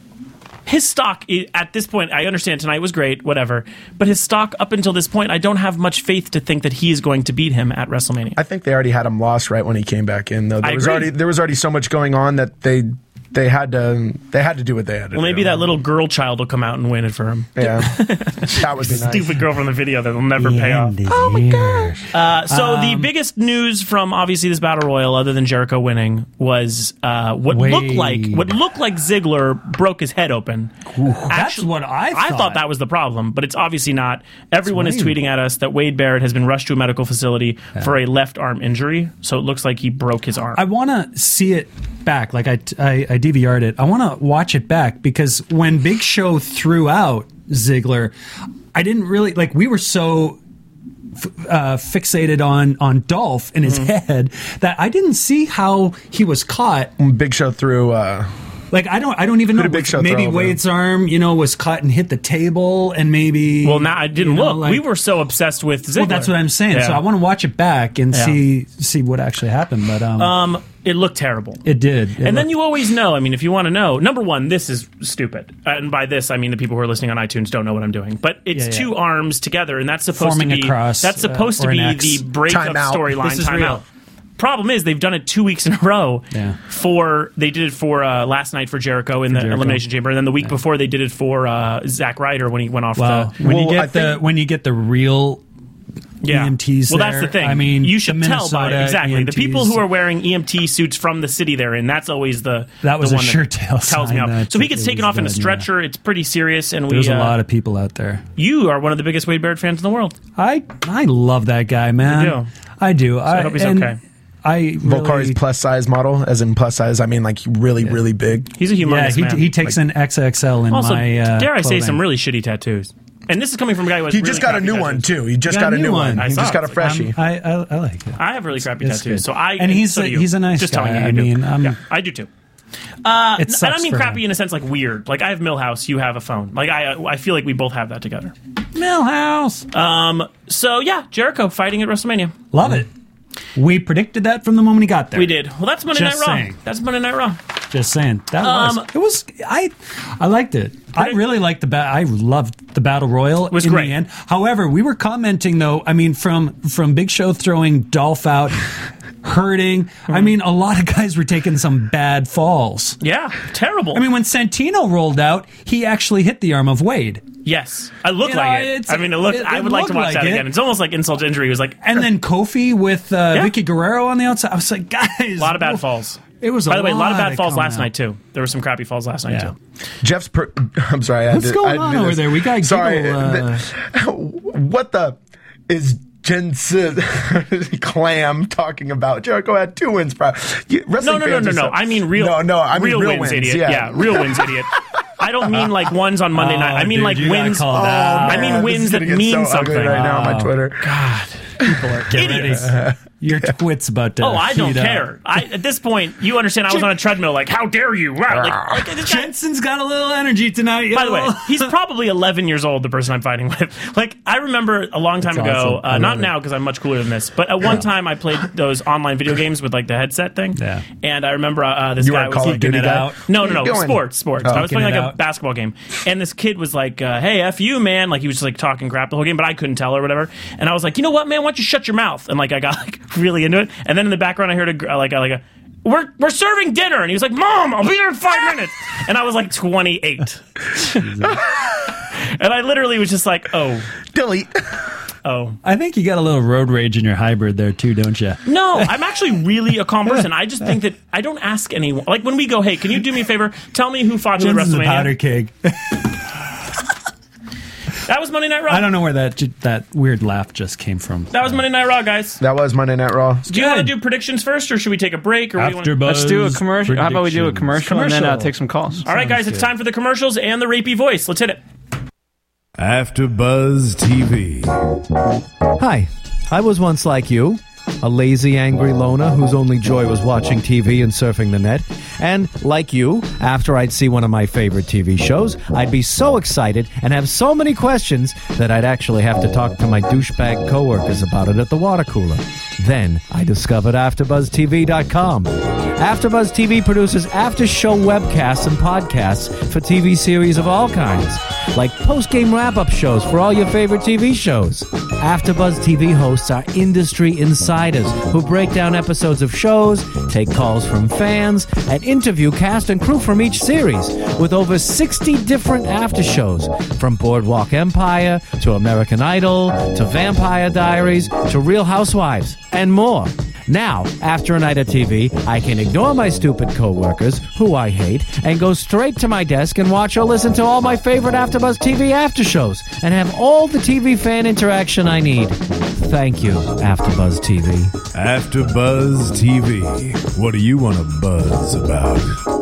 His stock i- at this point, I understand tonight was great, whatever. But his stock up until this point, I don't have much faith to think that he is going to beat him at WrestleMania. I think they already had him lost right when he came back in. Though there I was agree. already there was already so much going on that they they had to they had to do what they had to Well, do. maybe that little girl child will come out and win it for him. Yeah, that would be nice. Stupid girl from the video that will never pay off. Oh my gosh. Uh, so Um, the biggest news from obviously this battle royal, other than Jericho winning, was uh, what Wait. looked like what looked like Ziggler broke his head open. That's what I I thought. thought that was the problem, but it's obviously not. Everyone is Wade. tweeting at us that Wade Barrett has been rushed to a medical facility for a left arm injury. So it looks like he broke his arm. I want to see it back. Like I, I, I D V R'd it. I want to watch it back because when Big Show threw out Ziggler, I didn't really like. We were so f- uh, fixated on on Dolph in his head that I didn't see how he was caught. Big Show through. Uh, Like I don't, I don't even know. did Big Was- Show maybe throw over? Wade's arm, you know, was caught and hit the table, and maybe. well, now I didn't you know, look. like- we were so obsessed with Ziggler. Well, that's what I'm saying. Yeah. So I want to watch it back and Yeah. see see what actually happened. But um, Um, it looked terrible. it did. It and then looked- you always know. I mean, if you want to know, number one, this is stupid. Uh, and by this, I mean the people who are listening on iTunes don't know what I'm doing. But it's Yeah, yeah. two arms together, and that's supposed Forming to a be cross, that's uh, supposed or to an be X. the breakup Timeout. storyline. This is Timeout. real. Problem is, they've done it two weeks in a row. Yeah. For they did it for uh, last night for Jericho in the Jericho. Elimination Chamber, and then the week before they did it for uh, Zack Ryder when he went off. Wow. The, When Well, you I get the think- when you get the real yeah. E M Ts Well, there, that's the thing. I mean, you should the tell by Minnesota exactly E M the Ts, people who are wearing E M T suits from the city they're in. That's always the That was the a one sure that tale tells me sign off. that So he gets it taken was off in a done, yeah. stretcher. It's pretty serious, and There's we. a uh, lot of people out there. You are one of the biggest Wade Barrett fans in the world. I I love that guy, man. You do? I do. I hope he's and okay. I really, Volkari's plus size model, as in plus size, I mean like really, yeah. really big. He's a humongous yeah, he, man. he takes like, an X X L in also, my uh, dare I clothing. say, some really shitty tattoos. And this is coming from a guy who has He really just got a new tattoos. one, too. He just got, got a new one. one. He just got a freshie. Um, I, I, I like it. I have really crappy it's tattoos. Good. So I and he's so a, do you. he's a nice just guy. telling you, I you mean, do. um, yeah, I do too. Uh, it and I don't mean for crappy him. in a sense like weird. Like I have Millhouse, you have a phone. Like I, I feel like we both have that together. Millhouse. Um. So yeah, Jericho fighting at WrestleMania. Love it. We predicted that from the moment he got there. We did. Well, that's Monday Just Night Raw. saying. That's Monday Night Raw. Just saying. That Um, was. It was. I. I liked it. I really liked the. Ba- I loved the battle royal. It was in great. The end. However, we were commenting though. I mean, from from Big Show throwing Dolph out, hurting. I mean, a lot of guys were taking some bad falls. Yeah, terrible. I mean, when Santino rolled out, he actually hit the arm of Wade. Yes, I look You like know, it. it's- I mean, it looked. it- I it would like to looked watch like that it. again. It's almost like insult to injury. It was like, And then Kofi with uh, Yeah. Vicky Guerrero on the outside. I was like, guys, a lot of bad falls. It was. By a the way, a lot of bad falls come last out. night too. There were some crappy falls last night Yeah. too. Jeff's. Per- I'm sorry. I had What's to, going I had to on do over this. there? We got sorry. giggle, uh, the- what the is Jensen Clam talking about? Jericho had two wins. Bro. You, No, wrestling no, no, fans no, are no. so- I mean real. No, no. I mean real, real, wins, wins, idiot. Yeah. Yeah, real wins, idiot. I don't mean like ones on Monday Oh, night. I mean dude, like you gotta wins. call Oh, that. I mean man, wins this is that gonna get mean so ugly something. right now on my Oh. Twitter. God, people are Get idiots. ready. Your twit's about to. Oh, I don't heat up. care. I, at this point, you understand. I was on a treadmill. Like, how dare you? Wow. Like, like, this guy- Jensen's got a little energy tonight. By the way, yo. he's probably eleven years old, the person I'm fighting with. Like, I remember a long time That's ago, awesome. I uh, not love it. now because I'm much cooler than this, but at one time I played those online video games with like the headset thing. Yeah. And I remember uh, this You were guy a was Call of like, Duty it guy? out. no, What no, are you no, doing? sports, sports. Oh. I was playing like Kicking a it out. basketball game, and this kid was like, uh, "Hey, f you, man!" Like he was just like talking crap the whole game, but I couldn't tell or whatever. And I was like, "You know what, man? Why don't you shut your mouth?" And like I got like really into it. And then in the background, I heard a gr- like a, like a. We're, we're serving dinner. And he was like, Mom, I'll be there in five minutes. And I was like twenty-eight. And I literally was just like, oh, Delete. oh. I think you got a little road rage in your hybrid there too, don't you? No, I'm actually really a calm person. I just think that I don't ask anyone. Like when we go, hey, can you do me a favor? Tell me who fought who at Jensen's a powder WrestleMania. keg. That was Monday Night Raw. I don't know where that that weird laugh just came from. That was Monday Night Raw, guys. That was Monday Night Raw. Do you want to do predictions first, or should we take a break? Or what do you After wanna- Buzz Let's do a commercial. How about we do a predictions. commercial, and then uh, Commercial. take some calls? All right, guys, it's time for the commercials and the rapey voice. Let's hit it. After Buzz T V. Hi, I was once like you, a lazy, angry loner whose only joy was watching T V and surfing the net. And, like you, after I'd see one of my favorite T V shows, I'd be so excited and have so many questions that I'd actually have to talk to my douchebag coworkers about it at the water cooler. Then I discovered After Buzz T V dot com. AfterBuzz T V produces after-show webcasts and podcasts for T V series of all kinds, like post-game wrap-up shows for all your favorite T V shows. AfterBuzz T V hosts are industry insiders who break down episodes of shows, take calls from fans, and interview cast and crew from each series, with over sixty different after-shows, from Boardwalk Empire to American Idol to Vampire Diaries to Real Housewives, and more. Now, after a night of T V, I can ignore my stupid coworkers, who I hate, and go straight to my desk and watch or listen to all my favorite AfterBuzz T V after shows, and have all the T V fan interaction I need. Thank you, AfterBuzz T V. After Buzz T V. What do you want to buzz about?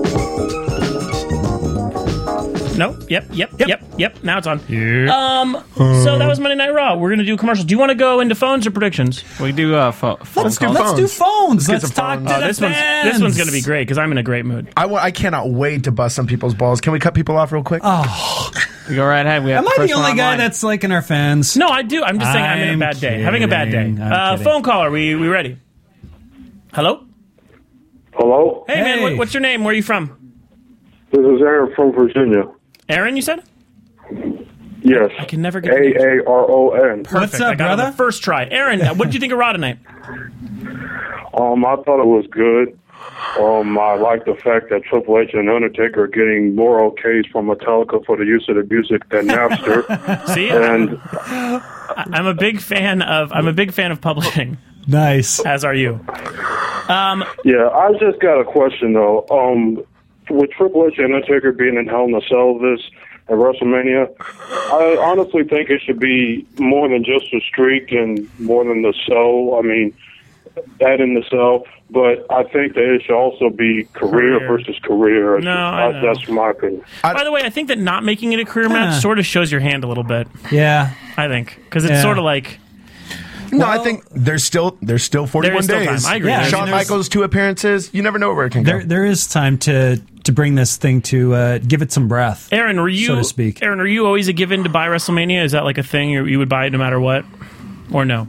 No. Yep. Yep. Yep. Yep. Yep. Now it's on. Um. So that was Monday Night Raw. We're gonna do commercials. Do you want to go into phones or predictions? We do uh, phone. phone Let's do calls. Let's phones. do phones. Let's Let's, get some talk phones. to Oh, the this one's fans. this one's gonna be great because I'm in a great mood. I, wa- I cannot wait to bust some people's balls. Can we cut people off real quick? Oh, You go right ahead. We have am I first the one only guy online. that's liking our fans? No, I do. I'm just saying I'm, in a I'm bad day. Having a bad day. kidding. I'm Uh, kidding. phone caller. We we ready? Hello. Hello? Hey, man. Hey. What, what's your name? Where are you from? This is Aaron from Virginia. Aaron, you said? Yes. I can never get A A R O N. Perfect. What's up, I got it on brother? the first try. Aaron, uh, what did you think of Raw tonight? Um, I thought it was good. Um, I like the fact that Triple H and Undertaker are getting more okays from Metallica for the use of the music than Napster. See, And I- I'm a big fan of I'm a big fan of publishing. Nice. As are you. Um, yeah, I just got a question though. Um, with Triple H and Undertaker being in Hell in a Cell this at WrestleMania, I honestly think it should be more than just a streak and more than the cell. I mean, that in itself, but I think that it should also be career, Career. versus career. No, I Uh, know. that's my opinion. By the way, I think that not making it a career match Huh. sort of shows your hand a little bit. Yeah. I think because it's Yeah. sort of like No, I think there's still there's still forty-one There is still days. time. I agree. Yeah, I mean, Shawn there's- Michaels, two appearances. You never know where it can There, go. there is time to to bring this thing to uh, give it some breath. Aaron. Were you so to speak? Aaron, are you always a given to buy WrestleMania? Is that like a thing you, you would buy it no matter what, or no?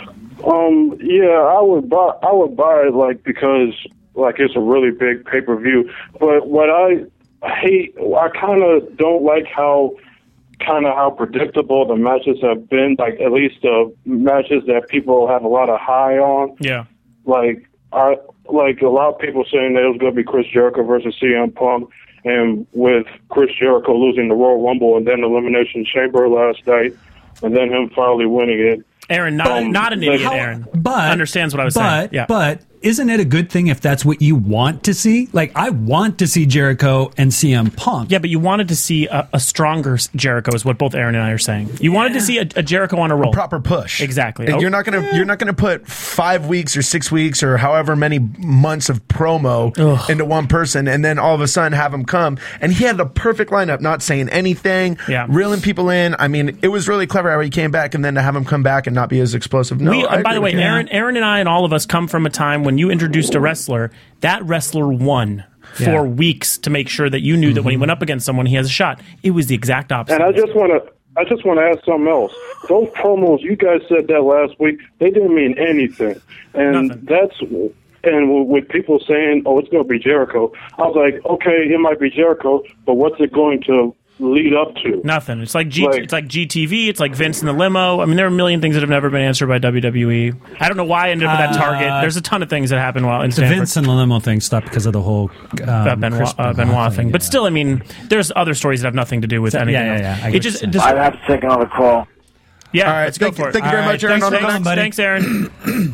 Um, yeah, I would buy. I would buy it like because like it's a really big pay per view. But what I hate, I kind of don't like how kind of how predictable the matches have been. Like at least the matches that people have a lot of high on. Yeah. Like I like a lot of people saying that it was going to be Chris Jericho versus C M Punk, and with Chris Jericho losing the Royal Rumble and then Elimination Chamber last night, and then him finally winning it. Aaron, not Um, not an like- idiot. How- Aaron, But understands what I was but, saying. Yeah. But isn't it a good thing if that's what you want to see? Like I want to see Jericho and C M Punk. Yeah, but you wanted to see a, a stronger Jericho, is what both Aaron and I are saying. You wanted to see a, a Jericho on a roll. Proper push. Exactly. And Oh, you're not gonna you're not gonna put five weeks or six weeks or however many months of promo Ugh. into one person and then all of a sudden have him come and he had the perfect lineup, not saying anything, Yeah. reeling people in. I mean, it was really clever how he came back and then to have him come back and not be as explosive. No, we, I and by agree the way, with you. Aaron, Aaron and I and all of us come from a time when you introduced a wrestler. That wrestler won for Yeah. weeks to make sure that you knew that when he went up against someone, he has a shot. It was the exact opposite. And I just want to, I just want to ask something else. Those promos, you guys said that last week, they didn't mean anything. And Nothing. that's, and with people saying, "Oh, it's going to be Jericho," I was like, "Okay, it might be Jericho, but what's it going to lead up to?" Nothing. It's like G. Like- it's like G T V. It's like Vince in the limo. I mean, there are a million things that have never been answered by W W E. I don't know why I ended up at that Uh, Target. There's a ton of things that happened while in The Stanford. Vince and the limo thing stopped because of the whole um, uh, Benoit, Chris uh, Benoit thing. But yeah. still, I mean, there's other stories that have nothing to do with Yeah, anything yeah, else. yeah, I get It what just, you're it just I have to take another call. yeah. All right, let's go thank you- for it. thank you very All much, Aaron. Thanks, On to the thanks, next. thanks, Aaron.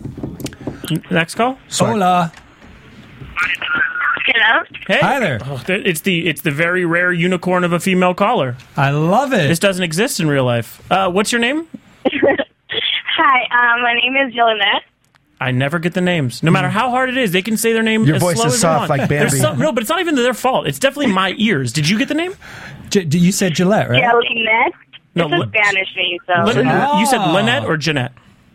Next call. Hola. Hello? Hey. Hi there. Oh, th- it's the it's the very rare unicorn of a female caller. I love it. This doesn't exist in real life. Uh, what's your name? Hi, um, my name is Jelinette. I never get the names. No matter how hard it is, they can say their name Your as voice slow is as soft they want. like There's Bambi. some- no, but it's not even their fault. It's definitely my ears. Did you get the name? J- you said Gillette, right? Jelinette? No, It's a Lin- Spanish name, so. Lin- Oh. You said Lynette or Jeanette?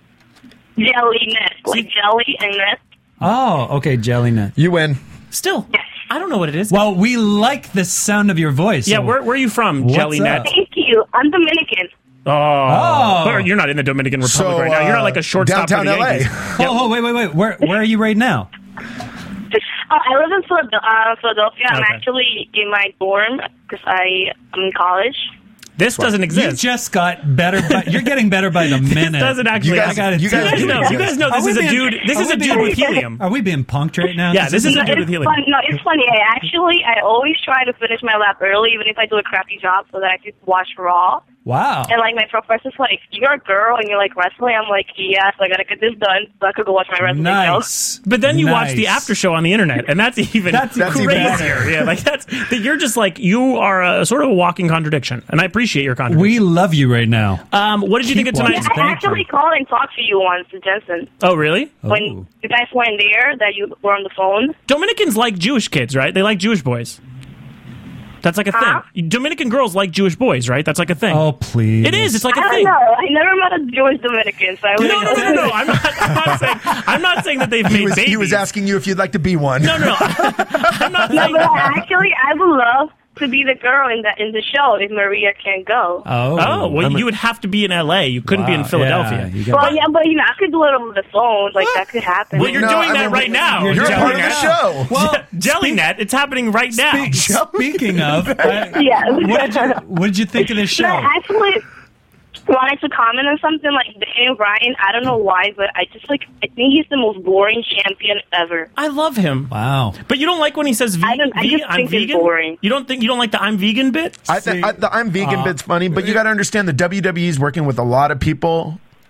Jelinette. Like jelly and net. Oh, okay, Jellinette. You win. Still, I don't know what it is. Well, we like the sound of your voice. yeah, so- where, where are you from, What's Jellinette? up? Thank you. I'm Dominican. Oh, Oh. But you're not in the Dominican Republic So, right now. You're not uh, like a shortstop for downtown the L A. Yankees. Oh, oh, wait, wait, wait. Where where are you right now? Oh, I live in Philadelphia. Uh, Philadelphia. I'm Okay. actually in my dorm because I I'm in college. This doesn't You exist. just got better. By, you're getting better by the minute. This doesn't actually. You guys- I gotta you tell guys you, do know, exist. you guys know Are this we is a being- dude. This are is we a being- dude with helium. Are we being punked right now? Yeah, this is a No, dude with it's helium. fun. No, it's funny. I actually I always try to finish my lap early, even if I do a crappy job, so that I can watch Raw. Wow. And like my professor's like, "You're a girl and you're like wrestling." I'm like, "Yeah, so I gotta get this done so I could go watch my wrestling show." Nice. But then you watch Nice. the after show on the internet, and that's even That's- that's even crazier. better. Yeah, like that's that you're just like you are a sort of a walking contradiction, and I appreciate your contradiction. We love you right now. um, what did you Keep think of tonight's? watching. I Thank actually you. called and talked to you once, Jensen, Oh, really? when Oh. you guys weren't there. That you were on the phone. Dominicans like Jewish kids, right? They like Jewish boys. That's like a Huh? thing. Dominican girls like Jewish boys, right? That's like a thing. Oh, please. It is. It's like I a don't thing. know. I never met a Jewish Dominican, so I No, wouldn't no, no, know. no, no. I'm not, I'm not saying. I'm not saying that they've He made was, babies. he was asking you if you'd like to be one. No, no, no. I'm not No, saying. but actually, I would love to be the girl in the in the show if Maria can't go. Oh. Oh, well, I'm a- you would have to be in L A. You couldn't be in Wow. Philadelphia. Yeah, you got- Well, yeah, but you know, I could do it over the phone. Like that could happen. Well, you're No, doing I that mean, right now. You're a part of the Jellynet. show. Well, Jellynet, it's happening right now. Speak, speaking of, uh, Yeah. what, did you, what did you think of this No, show? I actually wanted to comment on something like Daniel Bryan. I don't know why, but I just like I think he's the most boring champion ever. I love him. Wow. But you don't like when he says ve- I don't- I ve- just I'm think it's vegan? boring. You don't think you don't like the I'm vegan bit? I think I, the I'm vegan Uh, bit's funny, but you got to understand the W W E is working with a lot of people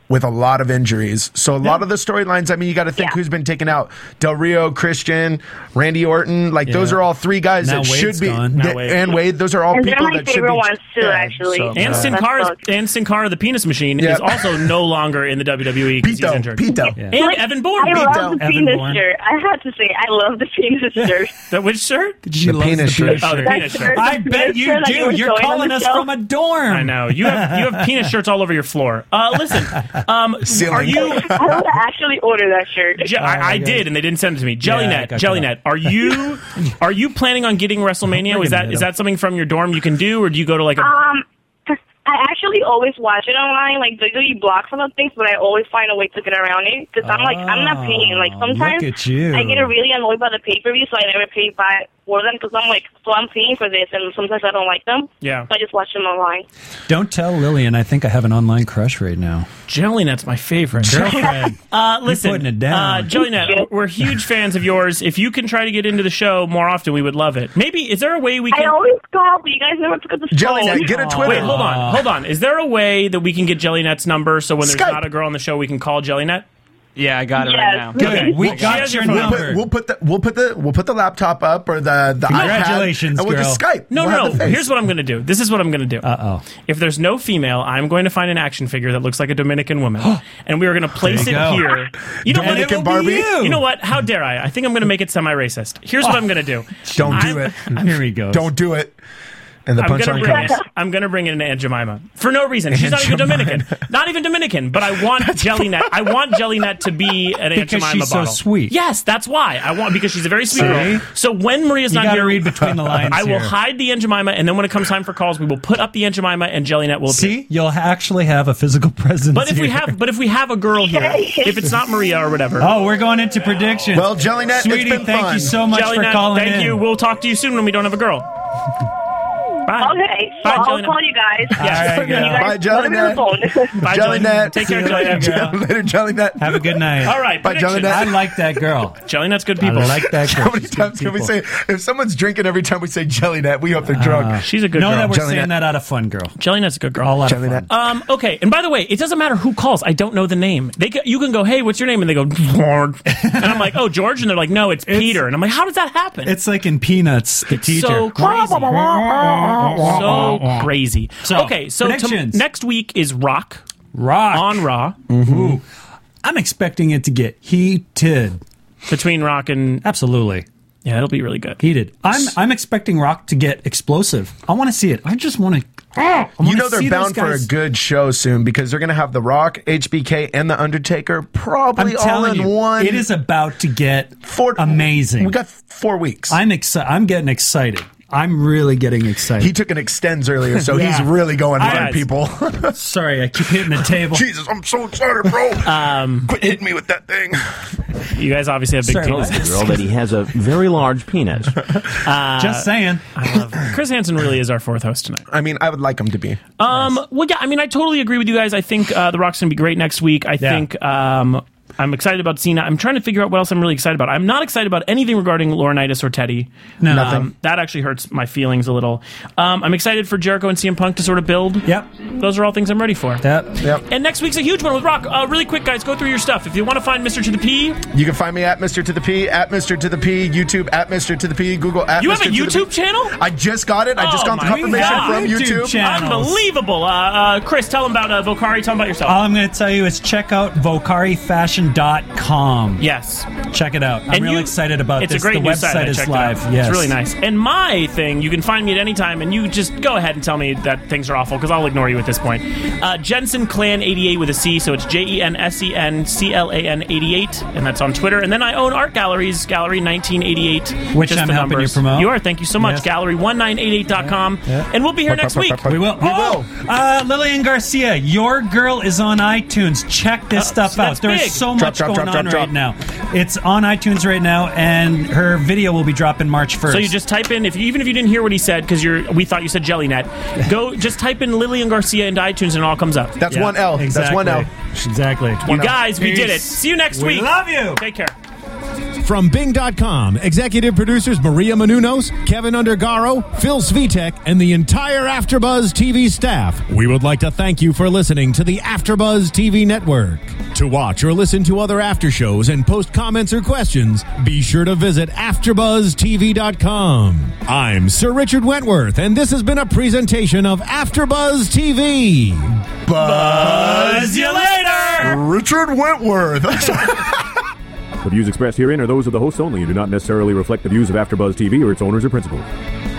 with a lot of injuries. So a Yeah. lot of the storylines, I mean, you got to think Yeah. who's been taken out. Del Rio, Christian, Randy Orton. Like, those Yeah. are all three guys Now that Wade's should be. gone. Now th- Wade. And Wade, those are all And they're people my that should favorite be. ones too, yeah, actually. so- And That Sin Cara, sucks. and Sin Cara, the penis machine, Yeah. is also no longer in the W W E because he's Pito, injured. Pito. Yeah. And Like, Evan Bourne. I Pito. love the Evan penis Bourne. shirt. I have to say, I love the penis shirt. The which shirt? She The loves penis shirt. Oh, the That penis shirt. shirt. I The bet penis you shirt that do. you were You're showing on calling the us show. from a dorm. I know you have you have penis shirts all over your floor. Uh, listen, um, Ceiling. are you? I would actually order that shirt. Je- I, I did, and they didn't send it to me. Yeah, I Jellynet, got Jellynet, are you are you planning on getting WrestleMania? bring Is it that in. is that something from your dorm you can do, or do you go to like a? Um, I actually always watch it online. Like, they do block some of the things, but I always find a way to get around it. Because I'm like, I'm not paying. Like, Oh, sometimes look at you. I get really annoyed by the pay-per-view, so I never pay by for them. Because I'm like, so I'm paying for this, and sometimes I don't like them. Yeah. So I just watch them online. Don't tell Lillian I think I have an online crush right now. Jellynet's my favorite. Girlfriend. Uh, listen, putting it down. Uh, Jellynet, we're huge fans of yours. If you can try to get into the show more often, we would love it. Maybe is there a way we I can? always call, but you guys never pick up the phone. Jellynet, get a Twitter. Wait, hold on, hold on. Is there a way that we can get Jellynet's number so when there's Skype. not a girl on the show, we can call Jellynet? Yeah, I got it Yes. right now. Good. We Well, she got has your your phone number. But we'll put the we'll put the we'll put the laptop up or the the Congratulations, iPad, and we'll girl. just Skype. No, We'll no, have the no. face. Here's what I'm going to do. This is what I'm going to do. Uh oh. If there's no female, I'm going to find an action figure that looks like a Dominican woman, and we are going to place it There you go. here. You know Dominican what? Barbie? You. you know what? How dare I? I think I'm going to make it semi-racist. Here's what I'm going to do. Don't do I'm- it. Here he goes. Don't do it. And the I'm gonna punchline bring comes. in, I'm gonna bring in Aunt Jemima for no reason. She's not even Dominican, not even Dominican. But I want Jellynet. I want Jellynet to be an Aunt Because Jemima she's so bottle. sweet. Yes, that's why I want because she's a very sweet See? girl. So when Maria's You not got to here, read between the lines. I will here. hide the Aunt Jemima, and then when it comes time for calls, we will put up the Aunt Jemima, and Jellynet will appear. See, you'll actually have a physical presence. But if we here. have, but if we have a girl here, if it's not Maria or whatever, Oh, we're going into predictions. Well, Jellynet, Sweetie, it's been thank fun. you so much Jellynet, for calling thank in. you. We'll talk to you soon when we don't have a girl. Bye. Okay, so Bye, I'll Jellynet. call you guys. Yes. All right, You girl. guys Bye, put them in the phone. Bye, Jellynet. Take care, See you later, Jellynet. girl. Later, Jellynet. Have a good night. All right, Bye, predictions. Jellynet. I like that girl. Jellinet's good people. I like that girl. How many She's good times can we people. say if someone's drinking every time we say Jellynet, we hope they're drunk. She's a good Know girl. that we're Jellynet. saying that out of fun, girl. Jellinet's a good girl. All out of Jellynet. fun. Um, okay, and by the way, it doesn't matter who calls. I don't know the name. They ca- you can go, hey, what's your name? And they go, George. And I'm like, oh, George? And they're like, no, it's, Peter. And I'm like, how does that happen? It's like in Peanuts, the teacher. so crazy. so crazy. So, okay, so to, predictions. next week is Rock Rock. on Raw Ooh. I'm expecting it to get heated. between Rock and Absolutely. yeah, it'll be really good. Heated. I'm I'm expecting Rock to get explosive. I want to see it. I just want to. I You wanna know they're see bound those for a guys. good show soon because they're going to have The Rock, H B K, and The Undertaker probably I'm all telling in you, one. it is about to get Four- amazing. We got four weeks. I'm excited. I'm getting excited. I'm really getting excited. he took an extends earlier, so Yeah. he's really going hard, Guys. people. Sorry, I keep hitting the table. Jesus, I'm so excited, bro. Um, Quit hitting me with that thing. you guys obviously have big Sorry, teams. what? girl that he has a very large penis. Just saying. I love Chris Hansen really is our fourth host tonight. I mean, I would like him to be. Um, well, yeah, I mean, I totally agree with you guys. I think uh, The Rock's going to be great next week. I think um, I'm excited about Cena. I'm trying to figure out what else I'm really excited about. I'm not excited about anything regarding Laurinaitis or Teddy. No. Um, that actually hurts my feelings a little. Um, I'm excited for Jericho and C M Punk to sort of build. Yep. Those are all things I'm ready for. Yep. Yep. And next week's a huge one with Rock. Uh, really quick, guys, go through your stuff. If you want to find Mister to the P, You can find me at Mister to the P, at Mister to the P, YouTube at Mister to the P, Google at you have Mister a to the P. YouTube channel? I just got it. I just Oh got the my confirmation God. from YouTube YouTube. channel. Unbelievable. Uh, uh, Chris, tell them about uh, Vocari. Tell them about yourself. All I'm going to tell you is check out vocari fashion dot com. yes. Check it out. I'm And really you- excited about it's this. a great the new website site. I is checked it live. out. Yes. It's really nice. And my thing, you can find me at any time, and you just go ahead and tell me that things are awful because I'll ignore you at this point. Uh, Jensen Clan eighty-eight with a C, so it's J E N S E N C L A N eighty-eight, and that's on Twitter. And then I own Art Galleries, Gallery nineteen eighty-eight. Which just I'm the helping numbers. you promote. You are. Thank you so much. Yes. Gallery one nine eight eight dot com. Yeah. And we'll be here next week. We will. We oh, Uh, Lillian Garcia, Your Girl is on iTunes. Check this Uh, stuff so out. that's There's big. so Drop, much drop, going drop, on drop, right drop. now. It's on iTunes right now, and her video will be dropping March first. So you just type in, if you, even if you didn't hear what he said, because you're, we thought you said Jellynet, go just type in Lillian Garcia into iTunes and it all comes up. That's Yeah, one L. That's exactly. one L. Exactly. You guys, we did it. Peace. See you next We week. love you. Take care. From Bing dot com, executive producers Maria Menounos, Kevin Undergaro, Phil Svitek, and the entire AfterBuzz T V staff, we would like to thank you for listening to the AfterBuzz T V network. To watch or listen to other after shows and post comments or questions, be sure to visit after buzz T V dot com. I'm Sir Richard Wentworth, and this has been a presentation of AfterBuzz T V. Buzz you later! Richard Wentworth. The views expressed herein are those of the hosts only and do not necessarily reflect the views of AfterBuzz T V or its owners or principals.